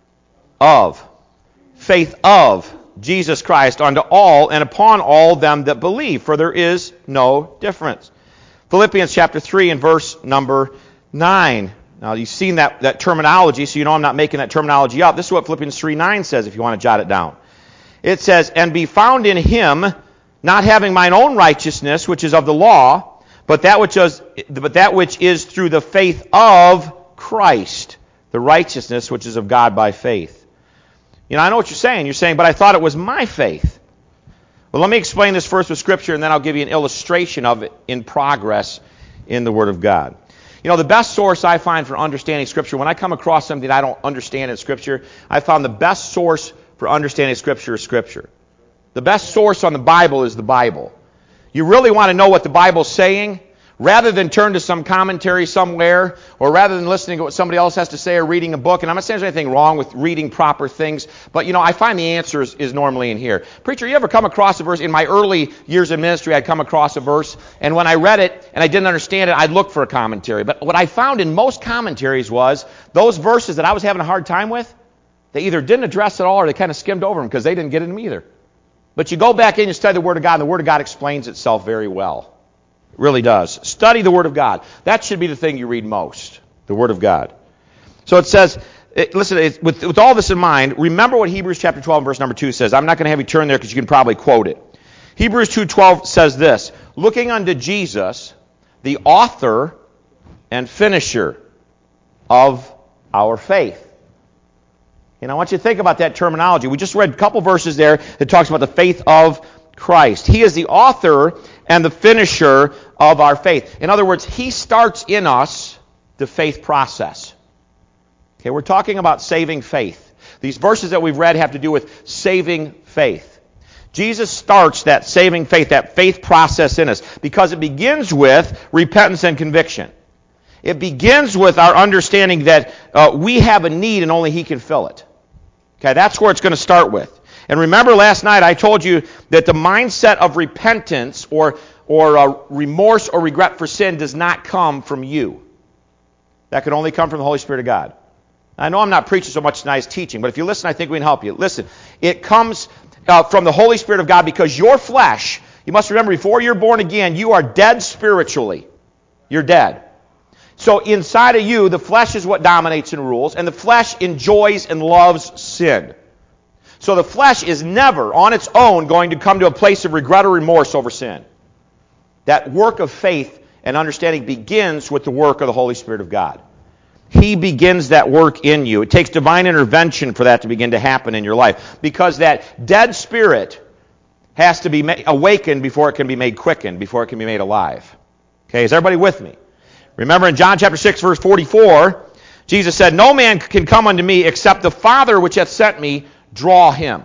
Speaker 1: Of. Faith of Jesus Christ unto all and upon all them that believe, for there is no difference. Philippians chapter three and verse number nine. Now, you've seen that, that terminology, so you know I'm not making that terminology up. This is what Philippians three nine says, if you want to jot it down. It says, and be found in him, not having mine own righteousness, which is of the law, but that which is, but that which is through the faith of Christ, the righteousness which is of God by faith. You know, I know what you're saying. You're saying, but I thought it was my faith. Well, let me explain this first with Scripture, and then I'll give you an illustration of it in progress in the Word of God. You know, the best source I find for understanding Scripture, when I come across something I don't understand in Scripture, I found the best source for understanding Scripture is Scripture. The best source on the Bible is the Bible. You really want to know what the Bible's saying, rather than turn to some commentary somewhere, or rather than listening to what somebody else has to say or reading a book. And I'm not saying there's anything wrong with reading proper things, but, you know, I find the answer is, is normally in here. Preacher, you ever come across a verse? In my early years of ministry, I'd come across a verse, and when I read it and I didn't understand it, I'd look for a commentary. But what I found in most commentaries was those verses that I was having a hard time with, they either didn't address at all or they kind of skimmed over them because they didn't get in them either. But you go back in and study the Word of God, and the Word of God explains itself very well. It really does. Study the Word of God. That should be the thing you read most, the Word of God. So it says, it, listen, it, with, with all this in mind, remember what Hebrews chapter twelve, verse number two says. I'm not going to have you turn there because you can probably quote it. Hebrews two twelve says this, looking unto Jesus, the author and finisher of our faith. And I want you to think about that terminology. We just read a couple verses there that talks about the faith of Christ. He is the author and the finisher of our faith. In other words, He starts in us the faith process. Okay, we're talking about saving faith. These verses that we've read have to do with saving faith. Jesus starts that saving faith, that faith process in us, because it begins with repentance and conviction. It begins with our understanding that uh, we have a need and only He can fill it. Okay, that's where it's going to start with. And remember last night I told you that the mindset of repentance or, or uh, remorse or regret for sin does not come from you. That can only come from the Holy Spirit of God. I know I'm not preaching so much tonight as teaching, but if you listen, I think we can help you. Listen, it comes uh, from the Holy Spirit of God because your flesh, you must remember, before you're born again, you are dead spiritually. You're dead. So inside of you, the flesh is what dominates and rules, and the flesh enjoys and loves sin. So the flesh is never, on its own, going to come to a place of regret or remorse over sin. That work of faith and understanding begins with the work of the Holy Spirit of God. He begins that work in you. It takes divine intervention for that to begin to happen in your life, because that dead spirit has to be awakened before it can be made quickened, before it can be made alive. Okay, is everybody with me? Remember in John chapter six, verse forty-four, Jesus said, no man can come unto me except the Father which hath sent me draw him.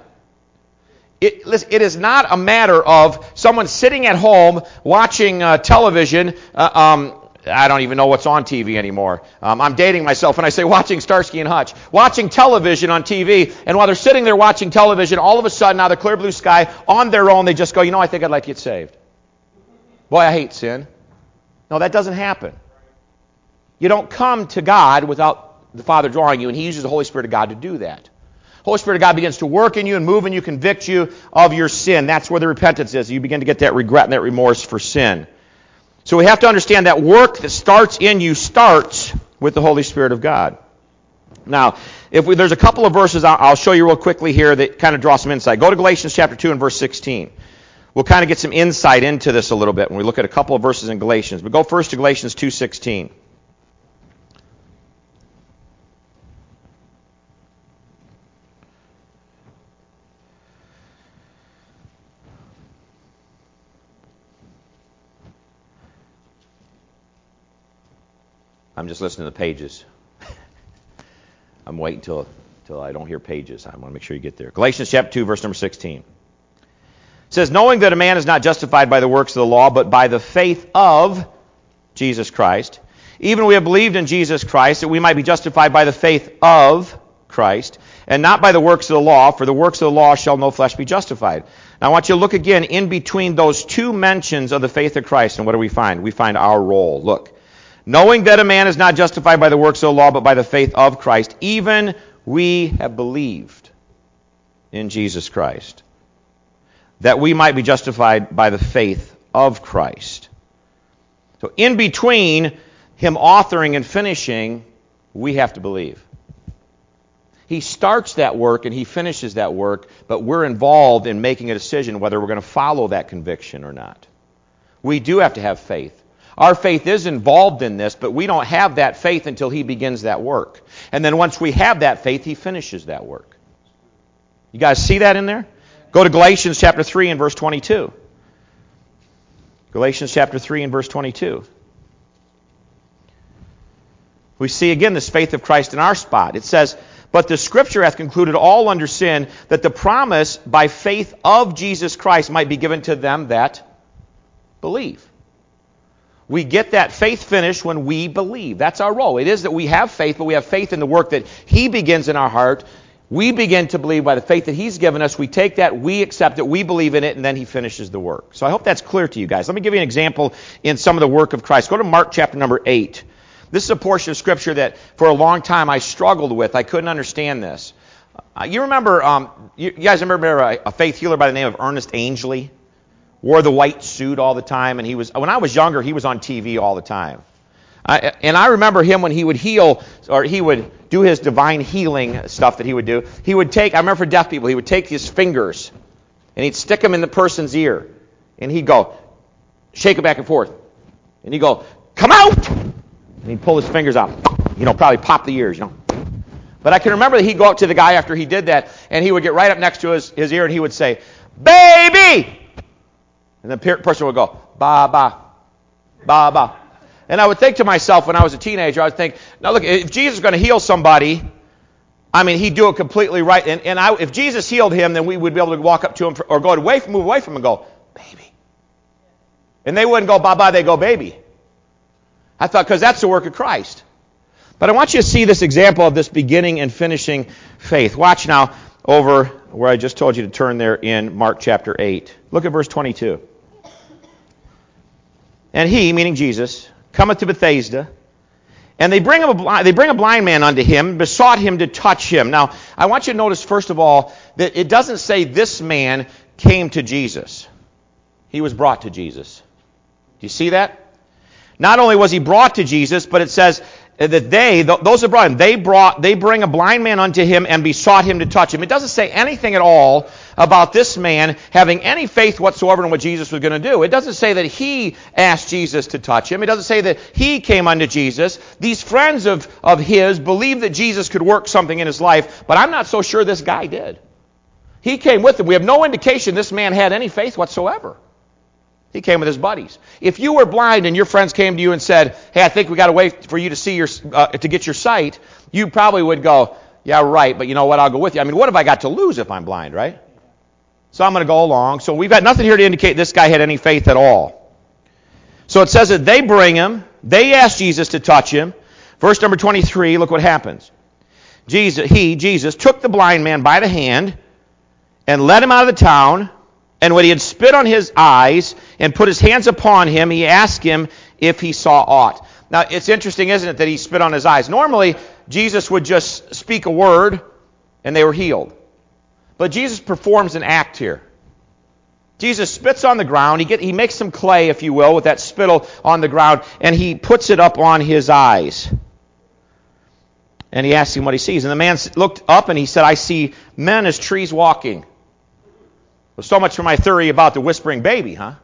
Speaker 1: It, listen, it is not a matter of someone sitting at home watching uh, television. Uh, um, I don't even know what's on T V anymore. Um, I'm dating myself when I say watching Starsky and Hutch. Watching television on T V, and while they're sitting there watching television, all of a sudden, out of the clear blue sky, on their own, they just go, you know, I think I'd like to get saved. Boy, I hate sin. No, that doesn't happen. You don't come to God without the Father drawing you, and He uses the Holy Spirit of God to do that. Holy Spirit of God begins to work in you and move in you, convict you of your sin. That's where the repentance is. You begin to get that regret and that remorse for sin. So we have to understand that work that starts in you starts with the Holy Spirit of God. Now, if we, there's a couple of verses I'll, I'll show you real quickly here that kind of draw some insight. Go to Galatians chapter two and verse sixteen. We'll kind of get some insight into this a little bit when we look at a couple of verses in Galatians. But go first to Galatians two sixteen. I'm just listening to the pages. I'm waiting till, till I don't hear pages. I want to make sure you get there. Galatians chapter two, verse number sixteen. It says, knowing that a man is not justified by the works of the law, but by the faith of Jesus Christ, even we have believed in Jesus Christ, that we might be justified by the faith of Christ, and not by the works of the law, for the works of the law shall no flesh be justified. Now I want you to look again in between those two mentions of the faith of Christ, and what do we find? We find our role. Look. Knowing that a man is not justified by the works of the law, but by the faith of Christ, even we have believed in Jesus Christ, that we might be justified by the faith of Christ. So in between him authoring and finishing, we have to believe. He starts that work and he finishes that work, but we're involved in making a decision whether we're going to follow that conviction or not. We do have to have faith. Our faith is involved in this, but we don't have that faith until he begins that work. And then once we have that faith, he finishes that work. You guys see that in there? Go to Galatians chapter three and verse twenty-two. Galatians chapter three and verse twenty-two. We see again this faith of Christ in our spot. It says, but the Scripture hath concluded all under sin, that the promise by faith of Jesus Christ might be given to them that believe. We get that faith finished when we believe. That's our role. It is that we have faith, but we have faith in the work that he begins in our heart. We begin to believe by the faith that he's given us. We take that, we accept it, we believe in it, and then he finishes the work. So I hope that's clear to you guys. Let me give you an example in some of the work of Christ. Go to Mark chapter number eight. This is a portion of Scripture that for a long time I struggled with. I couldn't understand this. Uh, you remember, um, you, you guys remember a, a faith healer by the name of Ernest Angley? Wore the white suit all the time, and he was, when I was younger, he was on T V all the time. I, and I remember him when he would heal, or he would do his divine healing stuff that he would do. He would take, I remember for deaf people, he would take his fingers, and he'd stick them in the person's ear, and he'd go, shake it back and forth. And he'd go, come out! And he'd pull his fingers out, you know, probably pop the ears, you know. But I can remember that he'd go up to the guy after he did that, and he would get right up next to his, his ear, and he would say, baby! And the person would go, ba, ba, ba, ba. And I would think to myself when I was a teenager, I would think, now look, if Jesus is going to heal somebody, I mean, he'd do it completely right. And, and I, if Jesus healed him, then we would be able to walk up to him for, or go away from, move away from him and go, baby. And they wouldn't go, ba, ba, they go, baby. I thought, because that's the work of Christ. But I want you to see this example of this beginning and finishing faith. Watch now over where I just told you to turn there in Mark chapter eight. Look at verse twenty-two. And he, meaning Jesus, cometh to Bethesda, and they bring him a blind, they bring a blind man unto him, besought him to touch him. Now, I want you to notice, first of all, that it doesn't say this man came to Jesus. He was brought to Jesus. Do you see that? Not only was he brought to Jesus, but it says that they, those that brought him, they brought, they bring a blind man unto him and besought him to touch him. It doesn't say anything at all about this man having any faith whatsoever in what Jesus was going to do. It doesn't say that he asked Jesus to touch him. It doesn't say that he came unto Jesus. These friends of, of his believed that Jesus could work something in his life, but I'm not so sure this guy did. He came with them. We have no indication this man had any faith whatsoever. He came with his buddies. If you were blind and your friends came to you and said, hey, I think we got to wait for you to see your uh, to get your sight, you probably would go, yeah, right, but you know what, I'll go with you. I mean, what have I got to lose if I'm blind, right? So I'm going to go along. So we've got nothing here to indicate this guy had any faith at all. So it says that they bring him, they ask Jesus to touch him. Verse number twenty-three, look what happens. Jesus, he, Jesus, took the blind man by the hand and led him out of the town. And when he had spit on his eyes and put his hands upon him, he asked him if he saw aught. Now, it's interesting, isn't it, that he spit on his eyes. Normally, Jesus would just speak a word and they were healed. But Jesus performs an act here. Jesus spits on the ground. He, get, he makes some clay, if you will, with that spittle on the ground, and he puts it up on his eyes. And he asked him what he sees. And the man looked up and he said, I see men as trees walking. Well, so much for my theory about the whispering baby, huh?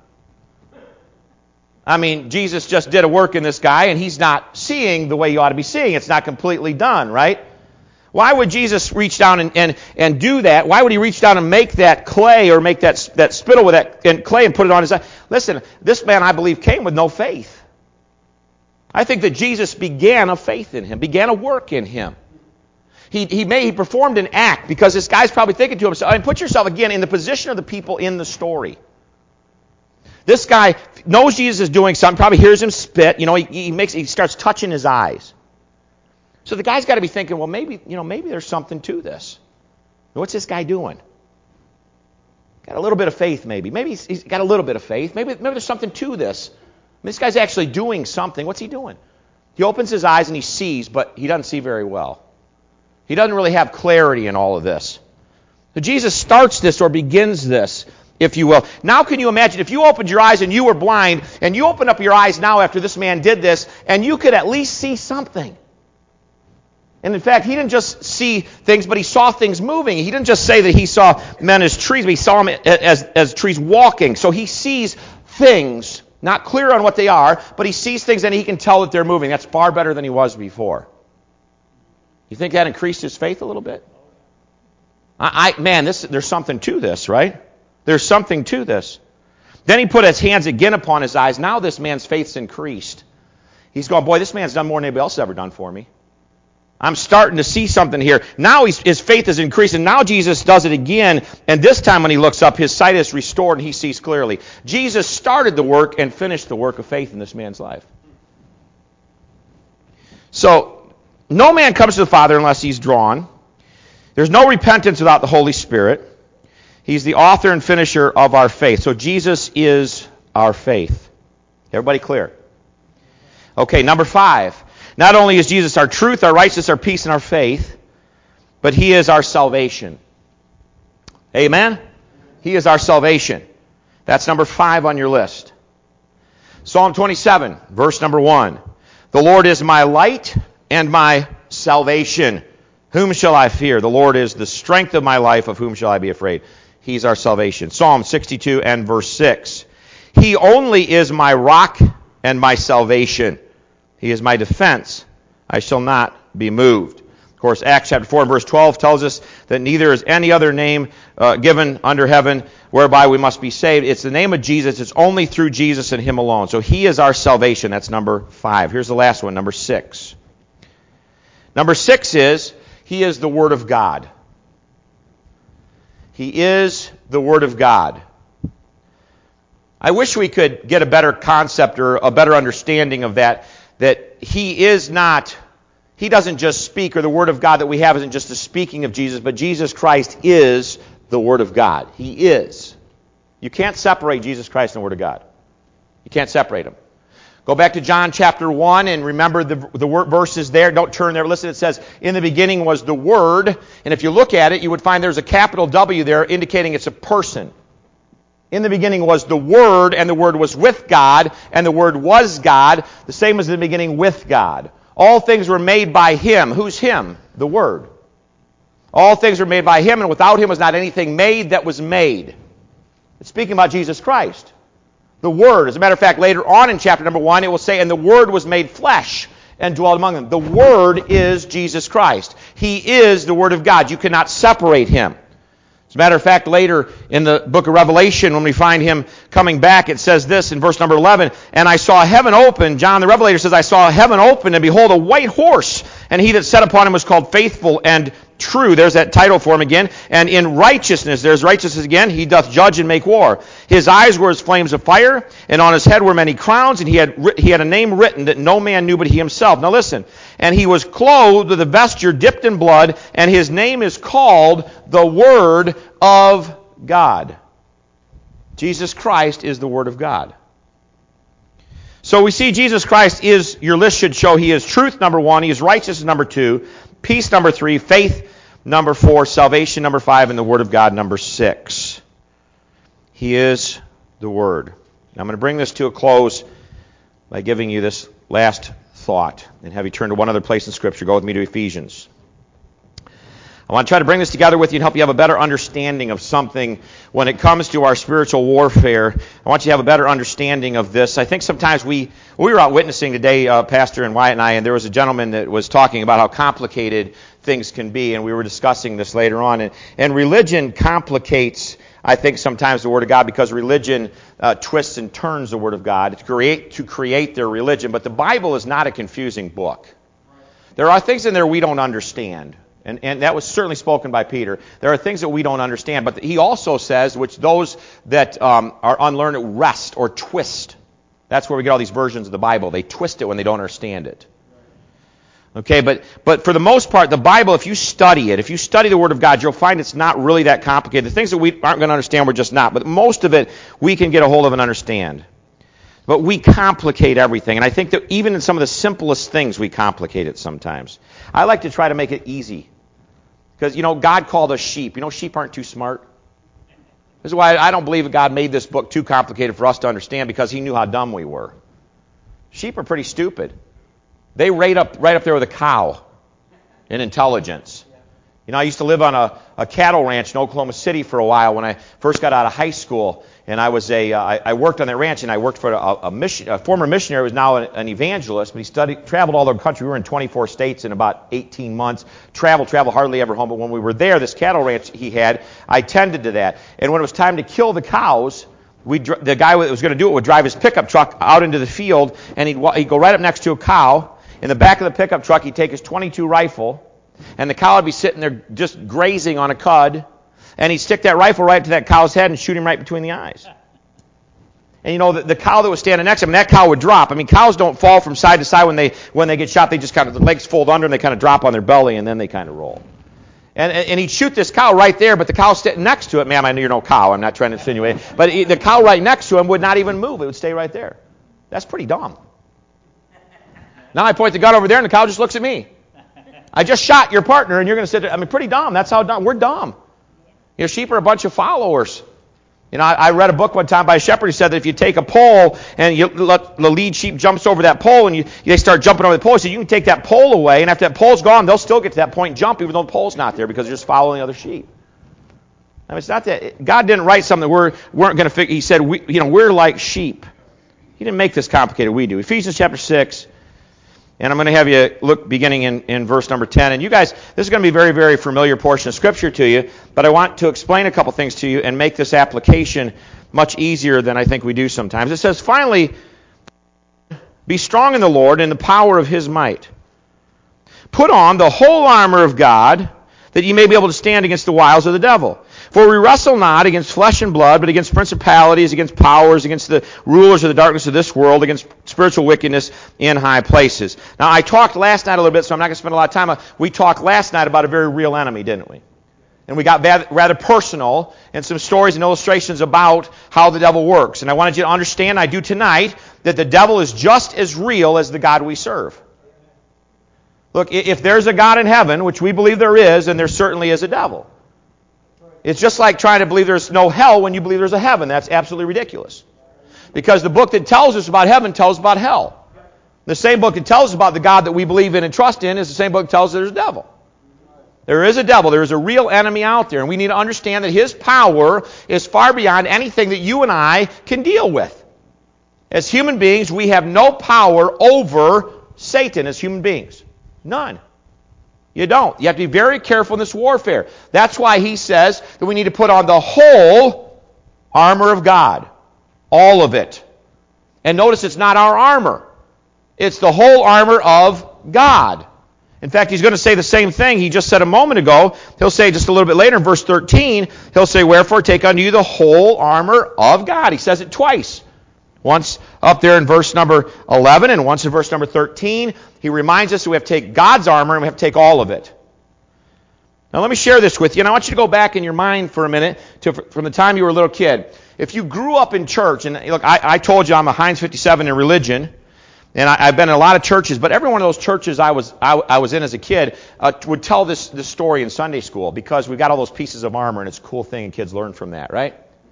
Speaker 1: I mean, Jesus just did a work in this guy, and he's not seeing the way you ought to be seeing. It's not completely done, right? Why would Jesus reach down and, and, and do that? Why would he reach down and make that clay or make that, that spittle with that and clay and put it on his eye? Listen, this man, I believe, came with no faith. I think that Jesus began a faith in him, began a work in him. He he made he performed an act because this guy's probably thinking to himself, I mean, put yourself again in the position of the people in the story. This guy knows Jesus is doing something, probably hears him spit, you know, he, he makes he starts touching his eyes. So the guy's got to be thinking, well, maybe, you know, maybe there's something to this. What's this guy doing? Got a little bit of faith, maybe. Maybe he's, he's got a little bit of faith. Maybe maybe there's something to this. This guy's actually doing something. What's he doing? He opens his eyes and he sees, but he doesn't see very well. He doesn't really have clarity in all of this. So Jesus starts this or begins this, if you will. Now can you imagine if you opened your eyes and you were blind, and you open up your eyes now after this man did this, and you could at least see something. And in fact, he didn't just see things, but he saw things moving. He didn't just say that he saw men as trees, but he saw them as, as trees walking. So he sees things. Not clear on what they are, but he sees things and he can tell that they're moving. That's far better than he was before. You think that increased his faith a little bit? I, I man, this there's something to this, right? There's something to this. Then he put his hands again upon his eyes. Now this man's faith's increased. He's going, boy, this man's done more than anybody else has ever done for me. I'm starting to see something here. Now he's, his faith is increasing. Now Jesus does it again, and this time when he looks up, his sight is restored and he sees clearly. Jesus started the work and finished the work of faith in this man's life. So, no man comes to the Father unless he's drawn. There's no repentance without the Holy Spirit. He's the author and finisher of our faith. So Jesus is our faith. Everybody clear? Okay, number five. Not only is Jesus our truth, our righteousness, our peace, and our faith, but he is our salvation. Amen? He is our salvation. That's number five on your list. Psalm twenty-seven, verse number one. The Lord is my light and my salvation. Whom shall I fear? The Lord is the strength of my life. Of whom shall I be afraid? He's our salvation. Psalm sixty-two and verse six. He only is my rock and my salvation. He is my defense. I shall not be moved. Of course, Acts chapter four and verse twelve tells us that neither is any other name uh, given under heaven whereby we must be saved. It's the name of Jesus. It's only through Jesus and him alone. So he is our salvation. That's number five. Here's the last one, number six. Number six is he is the Word of God. He is the Word of God. I wish we could get a better concept or a better understanding of that. That he is not, he doesn't just speak, or the Word of God that we have isn't just the speaking of Jesus, but Jesus Christ is the Word of God. He is. You can't separate Jesus Christ and the Word of God. You can't separate them. Go back to John chapter one and remember the, the verses there. Don't turn there. Listen, it says, in the beginning was the Word. And if you look at it, you would find there's a capital W there indicating it's a person. In the beginning was the Word, and the Word was with God, and the Word was God, the same as in the beginning with God. All things were made by Him. Who's Him? The Word. All things were made by Him, and without Him was not anything made that was made. It's speaking about Jesus Christ. The Word. As a matter of fact, later on in chapter number one, it will say, and the Word was made flesh and dwelt among them. The Word is Jesus Christ. He is the Word of God. You cannot separate Him. As a matter of fact, later in the book of Revelation, when we find him coming back, it says this in verse number eleven, and I saw heaven open. John the Revelator says, I saw heaven open, and behold, a white horse, and he that sat upon him was called Faithful and True. There's that title for him again. And in righteousness, there's righteousness again, he doth judge and make war. His eyes were as flames of fire, and on his head were many crowns, and he had he had a name written that no man knew but he himself. Now listen, and he was clothed with a vesture dipped in blood, and his name is called the Word of God. Jesus Christ is the Word of God. So we see Jesus Christ is, your list should show he is truth, number one. He is righteousness, number two. Peace, number three. Faith, number four. Salvation, number five. And the Word of God, number six. He is the Word. Now I'm going to bring this to a close by giving you this last thought. thought and have you turn to one other place in Scripture. Go with me to Ephesians. I want to try to bring this together with you and help you have a better understanding of something when it comes to our spiritual warfare. I want you to have a better understanding of this. I think sometimes we we were out witnessing today, uh, Pastor and Wyatt and I, and there was a gentleman that was talking about how complicated things can be, and we were discussing this later on. And, and religion complicates, I think, sometimes the Word of God because religion uh, twists and turns the Word of God to create to create their religion. But the Bible is not a confusing book. There are things in there we don't understand. And, and that was certainly spoken by Peter. There are things that we don't understand. But he also says, which those that um, are unlearned wrest or twist. That's where we get all these versions of the Bible. They twist it when they don't understand it. Okay, but, but for the most part, the Bible, if you study it, if you study the Word of God, you'll find it's not really that complicated. The things that we aren't going to understand, we're just not. But most of it, we can get a hold of and understand. But we complicate everything. And I think that even in some of the simplest things, we complicate it sometimes. I like to try to make it easy. Because, you know, God called us sheep. You know, sheep aren't too smart. This is why I don't believe that God made this book too complicated for us to understand, because he knew how dumb we were. Sheep are pretty stupid. They rate up right up there with a cow in intelligence. You know, I used to live on a, a cattle ranch in Oklahoma City for a while when I first got out of high school, and I was a uh, I, I worked on that ranch, and I worked for a, a, mission, a former missionary who was now an, an evangelist, but he studied traveled all over the country. We were in twenty-four states in about eighteen months. Traveled, traveled, hardly ever home. But when we were there, this cattle ranch he had, I tended to that. And when it was time to kill the cows, we the guy that was going to do it would drive his pickup truck out into the field, and he'd, he'd go right up next to a cow. In the back of the pickup truck, he'd take his twenty-two rifle. And the cow would be sitting there just grazing on a cud, and he'd stick that rifle right to that cow's head and shoot him right between the eyes. And you know, the, the cow that was standing next to him, that cow would drop. I mean, cows don't fall from side to side when they when they get shot. They just kind of, the legs fold under and they kind of drop on their belly, and then they kind of roll. And, and he'd shoot this cow right there, but the cow sitting next to it, ma'am, I know you're no cow, I'm not trying to insinuate, but he, the cow right next to him would not even move. It would stay right there. That's pretty dumb. Now I point the gun over there, and the cow just looks at me. I just shot your partner, and you're going to sit there. I mean, pretty dumb. That's how dumb. We're dumb. You know, sheep are a bunch of followers. You know, I, I read a book one time by a shepherd who said that if you take a pole and you let the lead sheep jumps over that pole, and you, they start jumping over the pole, so you can take that pole away, and after that pole's gone, they'll still get to that point and jump, even though the pole's not there, because they're just following the other sheep. I mean, it's not that God didn't write something that we're weren't going to figure. He said, we, you know, we're like sheep. He didn't make this complicated. We do. Ephesians chapter six. And I'm going to have you look beginning in, in verse number ten. And you guys, this is going to be a very, very familiar portion of Scripture to you, but I want to explain a couple things to you and make this application much easier than I think we do sometimes. It says, finally, be strong in the Lord and the power of his might. Put on the whole armor of God, that ye may be able to stand against the wiles of the devil. For we wrestle not against flesh and blood, but against principalities, against powers, against the rulers of the darkness of this world, against spiritual wickedness in high places. Now, I talked last night a little bit, so I'm not going to spend a lot of time on. We talked last night about a very real enemy, didn't we? And we got rather personal and some stories and illustrations about how the devil works. And I wanted you to understand, I do tonight, that the devil is just as real as the God we serve. Look, if there's a God in heaven, which we believe there is, then there certainly is a devil. It's just like trying to believe there's no hell when you believe there's a heaven. That's absolutely ridiculous. Because the book that tells us about heaven tells us about hell. The same book that tells us about the God that we believe in and trust in is the same book that tells us there's a devil. There is a devil. There is a real enemy out there. And we need to understand that his power is far beyond anything that you and I can deal with. As human beings, we have no power over Satan as human beings. None. You don't. You have to be very careful in this warfare. That's why he says that we need to put on the whole armor of God. All of it. And notice it's not our armor. It's the whole armor of God. In fact, he's going to say the same thing he just said a moment ago. He'll say just a little bit later in verse thirteen, he'll say, wherefore take unto you the whole armor of God. He says it twice. Once up there in verse number eleven and once in verse number thirteen, he reminds us that we have to take God's armor and we have to take all of it. Now let me share this with you, and I want you to go back in your mind for a minute to from the time you were a little kid. If you grew up in church, and look, I, I told you I'm a Heinz fifty-seven in religion, and I, I've been in a lot of churches, but every one of those churches I was I, I was in as a kid uh, would tell this, this story in Sunday school because we've got all those pieces of armor, and it's a cool thing, and kids learn from that, right?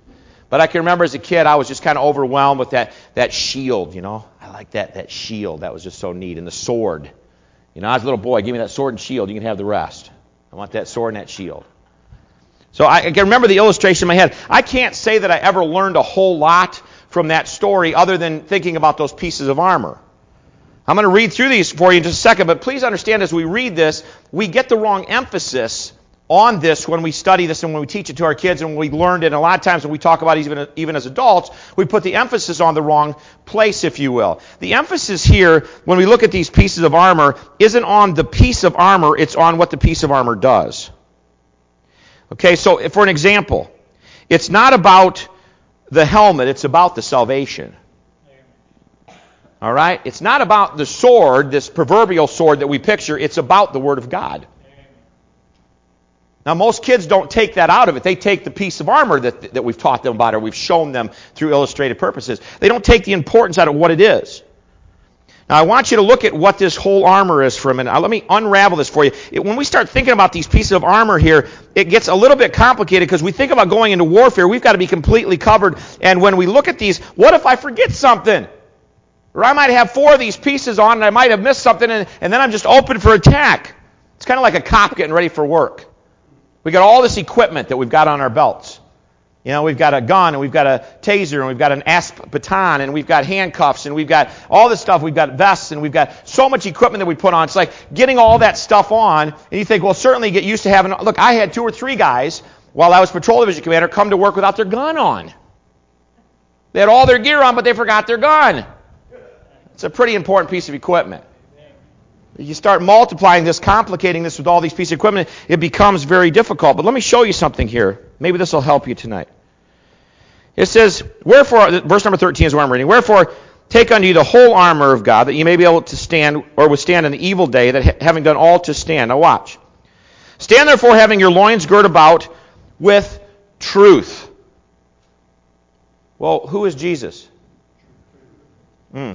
Speaker 1: But I can remember as a kid, I was just kind of overwhelmed with that, that shield, you know. I like that, that shield. That was just so neat. And the sword. You know, I was a little boy. Give me that sword and shield. You can have the rest. I want that sword and that shield. So I, I can remember the illustration in my head. I can't say that I ever learned a whole lot from that story other than thinking about those pieces of armor. I'm going to read through these for you in just a second, but please understand as we read this, we get the wrong emphasis on this when we study this and when we teach it to our kids and we learned it. And a lot of times when we talk about it even, even as adults, we put the emphasis on the wrong place, if you will. The emphasis here, when we look at these pieces of armor, isn't on the piece of armor, it's on what the piece of armor does. Okay, so for an example, it's not about the helmet, it's about the salvation. All right? It's not about the sword, this proverbial sword that we picture. It's about the Word of God. Now, most kids don't take that out of it. They take the piece of armor that, that we've taught them about or we've shown them through illustrated purposes. They don't take the importance out of what it is. Now, I want you to look at what this whole armor is for a minute. Now, let me unravel this for you. It, when we start thinking about these pieces of armor here, it gets a little bit complicated because we think about going into warfare. We've got to be completely covered. And when we look at these, what if I forget something? Or I might have four of these pieces on and I might have missed something and, and then I'm just open for attack. It's kind of like a cop getting ready for work. We got all this equipment that we've got on our belts. You know, we've got a gun and we've got a taser and we've got an asp baton and we've got handcuffs and we've got all this stuff. We've got vests and we've got so much equipment that we put on. It's like getting all that stuff on and you think, well, certainly get used to having... Look, I had two or three guys while I was patrol division commander come to work without their gun on. They had all their gear on, but they forgot their gun. It's a pretty important piece of equipment. You start multiplying this, complicating this with all these pieces of equipment, it becomes very difficult. But let me show you something here. Maybe this will help you tonight. It says, wherefore, verse number thirteen is where I'm reading, wherefore take unto you the whole armor of God, that you may be able to stand or withstand in the evil day, that having done all to stand. Now watch. Stand therefore having your loins girt about with truth. Well, who is Jesus? Hmm.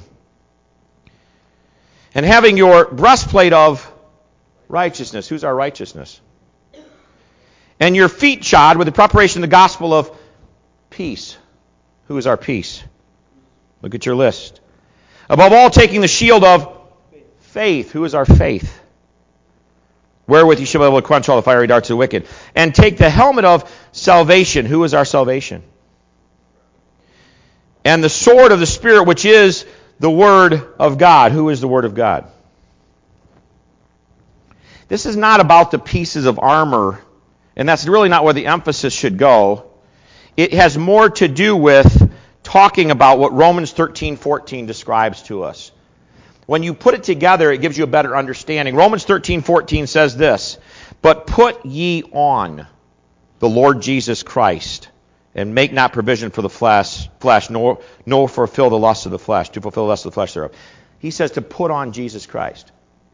Speaker 1: And having your breastplate of righteousness. Who's our righteousness? And your feet shod with the preparation of the gospel of peace. Who is our peace? Look at your list. Above all, taking the shield of faith. Who is our faith? Wherewith you shall be able to quench all the fiery darts of the wicked. And take the helmet of salvation. Who is our salvation? And the sword of the Spirit, which is the Word of God. Who is the Word of God? This is not about the pieces of armor, and that's really not where the emphasis should go. It has more to do with talking about what Romans thirteen fourteen describes to us. When you put it together, it gives you a better understanding. Romans thirteen fourteen says this, but put ye on the Lord Jesus Christ, and make not provision for the flesh, flesh nor, nor fulfill the lust of the flesh, to fulfill the lust of the flesh thereof. He says to put on Jesus Christ.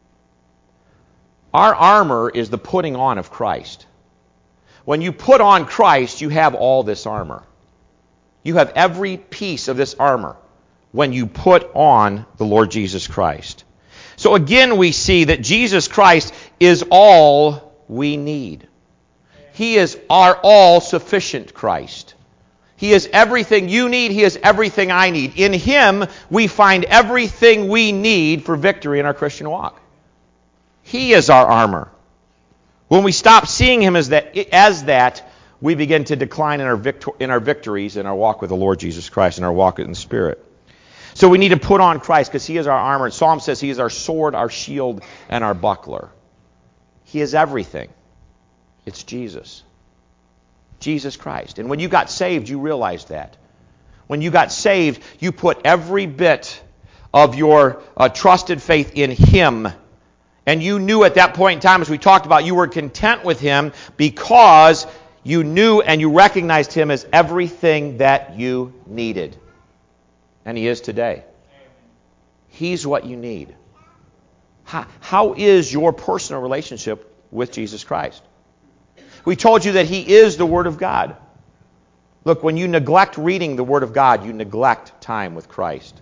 Speaker 1: Our armor is the putting on of Christ. When you put on Christ, you have all this armor. You have every piece of this armor when you put on the Lord Jesus Christ. So again, we see that Jesus Christ is all we need. He is our all-sufficient Christ. He is everything you need. He is everything I need. In Him, we find everything we need for victory in our Christian walk. He is our armor. When we stop seeing Him as that, as that we begin to decline in our, victor, in our victories in our walk with the Lord Jesus Christ, in our walk in the Spirit. So we need to put on Christ because He is our armor. And Psalm says He is our sword, our shield, and our buckler. He is everything. It's Jesus. Jesus Christ. And when you got saved, you realized that. When you got saved, you put every bit of your uh, trusted faith in Him. And you knew at that point in time, as we talked about, you were content with Him because you knew and you recognized Him as everything that you needed. And He is today. He's what you need. How, how is your personal relationship with Jesus Christ? We told you that He is the Word of God. Look, when you neglect reading the Word of God, you neglect time with Christ.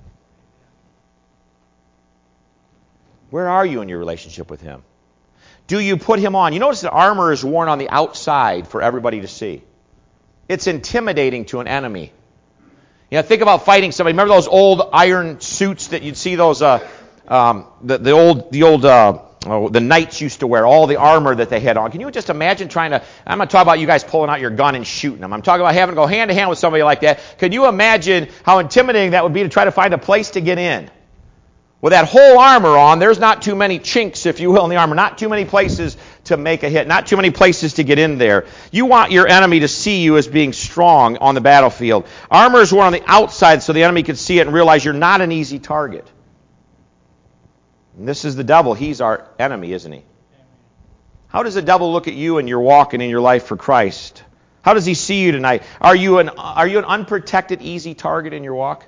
Speaker 1: Where are you in your relationship with Him? Do you put Him on? You notice that armor is worn on the outside for everybody to see. It's intimidating to an enemy. You know, think about fighting somebody. Remember those old iron suits that you'd see those, uh, um, the, the old, the old, uh, oh, the knights used to wear, all the armor that they had on. Can you just imagine trying to, I'm not talking about you guys pulling out your gun and shooting them. I'm talking about having to go hand to hand with somebody like that. Can you imagine how intimidating that would be to try to find a place to get in? With that whole armor on, there's not too many chinks, if you will, in the armor. Not too many places to make a hit. Not too many places to get in there. You want your enemy to see you as being strong on the battlefield. Armor is worn on the outside so the enemy can see it and realize you're not an easy target. And this is the devil. He's our enemy, isn't he? How does the devil look at you and your walking in your life for Christ? How does he see you tonight? Are you an, are you an unprotected, easy target in your walk?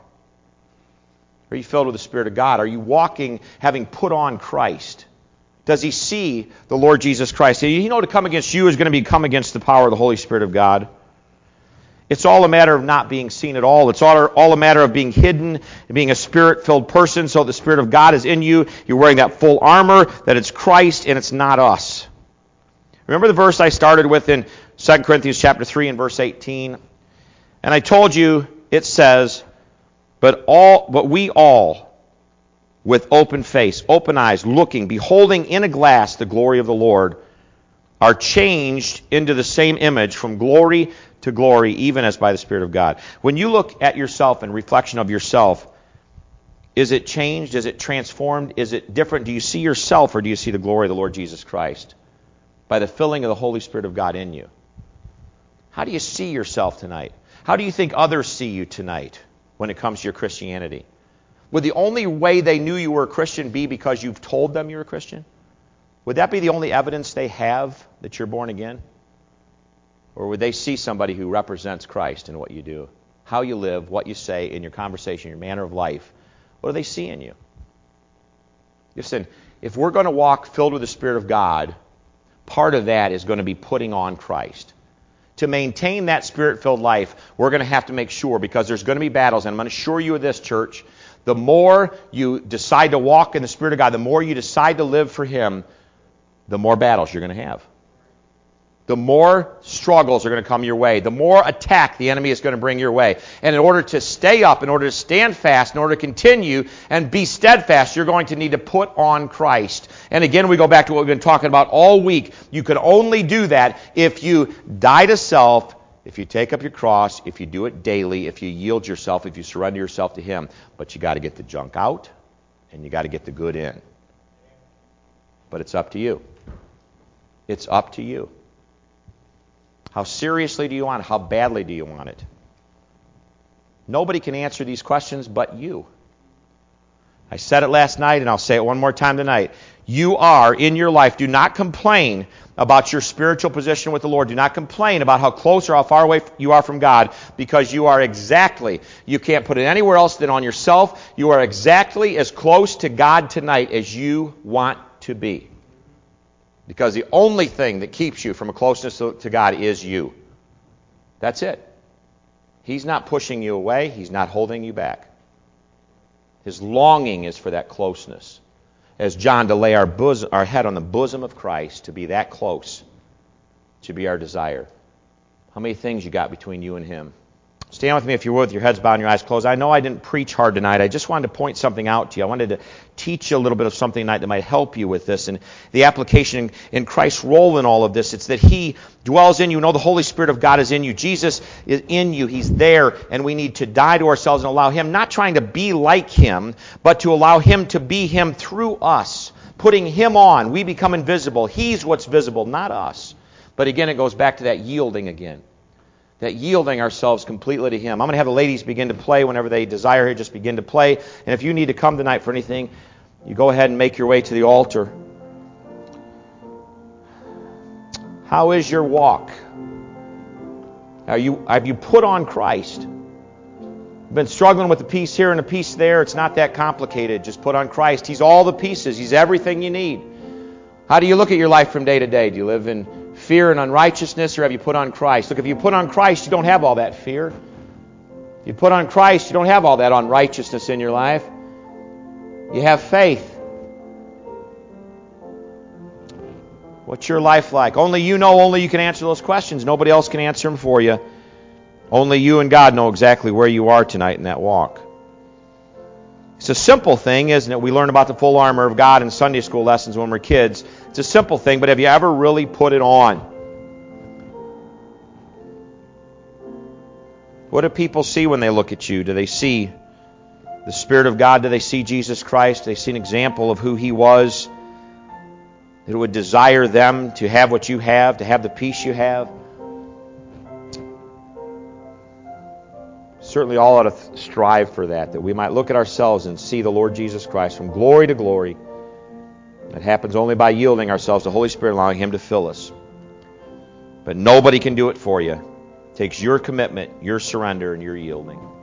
Speaker 1: Are you filled with the Spirit of God? Are you walking having put on Christ? Does he see the Lord Jesus Christ? You know, to come against you is going to be come against the power of the Holy Spirit of God. It's all a matter of not being seen at all. It's all, all a matter of being hidden and being a Spirit-filled person so the Spirit of God is in you. You're wearing that full armor, that it's Christ and it's not us. Remember the verse I started with in Second Corinthians chapter three and verse eighteen? And I told you, it says, But all, but we all, with open face, open eyes, looking, beholding in a glass the glory of the Lord, are changed into the same image from glory to glory, even as by the Spirit of God. When you look at yourself and reflection of yourself, is it changed? Is it transformed? Is it different? Do you see yourself or do you see the glory of the Lord Jesus Christ? By the filling of the Holy Spirit of God in you. How do you see yourself tonight? How do you think others see you tonight? When it comes to your Christianity? Would the only way they knew you were a Christian be because you've told them you're a Christian? Would that be the only evidence they have that you're born again? Or would they see somebody who represents Christ in what you do? How you live, what you say, in your conversation, your manner of life. What do they see in you? Listen, if we're going to walk filled with the Spirit of God, part of that is going to be putting on Christ. To maintain that Spirit-filled life, we're going to have to make sure, because there's going to be battles, and I'm going to assure you of this, church, the more you decide to walk in the Spirit of God, the more you decide to live for Him, the more battles you're going to have. The more struggles are going to come your way. The more attack the enemy is going to bring your way. And in order to stay up, in order to stand fast, in order to continue and be steadfast, you're going to need to put on Christ. And again, we go back to what we've been talking about all week. You can only do that if you die to self, if you take up your cross, if you do it daily, if you yield yourself, if you surrender yourself to Him. But you got to get the junk out, and you got to get the good in. But it's up to you. It's up to you. How seriously do you want it? How badly do you want it? Nobody can answer these questions but you. I said it last night, and I'll say it one more time tonight. You are, in your life, do not complain about your spiritual position with the Lord. Do not complain about how close or how far away you are from God, because you are exactly, you can't put it anywhere else than on yourself. You are exactly as close to God tonight as you want to be. Because the only thing that keeps you from a closeness to God is you. That's it. He's not pushing you away. He's not holding you back. His longing is for that closeness. As John, to lay our, bosom, our head on the bosom of Christ, to be that close, to be our desire. How many things you got between you and Him? Stand with me if you would, with your heads bowed and your eyes closed. I know I didn't preach hard tonight. I just wanted to point something out to you. I wanted to teach you a little bit of something tonight that might help you with this. And the application in Christ's role in all of this, it's that He dwells in you. You know the Holy Spirit of God is in you. Jesus is in you. He's there. And we need to die to ourselves and allow Him, not trying to be like Him, but to allow Him to be Him through us. Putting Him on. We become invisible. He's what's visible, not us. But again, it goes back to that yielding again. That yielding ourselves completely to Him. I'm going to have the ladies begin to play whenever they desire here. Just begin to play. And if you need to come tonight for anything, you go ahead and make your way to the altar. How is your walk? Are you, have you put on Christ? You've been struggling with a piece here and a piece there. It's not that complicated. Just put on Christ. He's all the pieces. He's everything you need. How do you look at your life from day to day? Do you live in fear and unrighteousness, or have you put on Christ? Look, if you put on Christ, you don't have all that fear. If you put on Christ, you don't have all that unrighteousness in your life. You have faith. What's your life like? Only you know, only you can answer those questions. Nobody else can answer them for you. Only you and God know exactly where you are tonight in that walk. It's a simple thing, isn't it? We learn about the full armor of God in Sunday school lessons when we're kids. It's a simple thing, but have you ever really put it on? What do people see when they look at you? Do they see the Spirit of God? Do they see Jesus Christ? Do they see an example of who He was? That would desire them to have what you have, to have the peace you have? Certainly all ought to strive for that, that we might look at ourselves and see the Lord Jesus Christ from glory to glory. That happens only by yielding ourselves to the Holy Spirit, allowing Him to fill us. But nobody can do it for you. It takes your commitment, your surrender, and your yielding.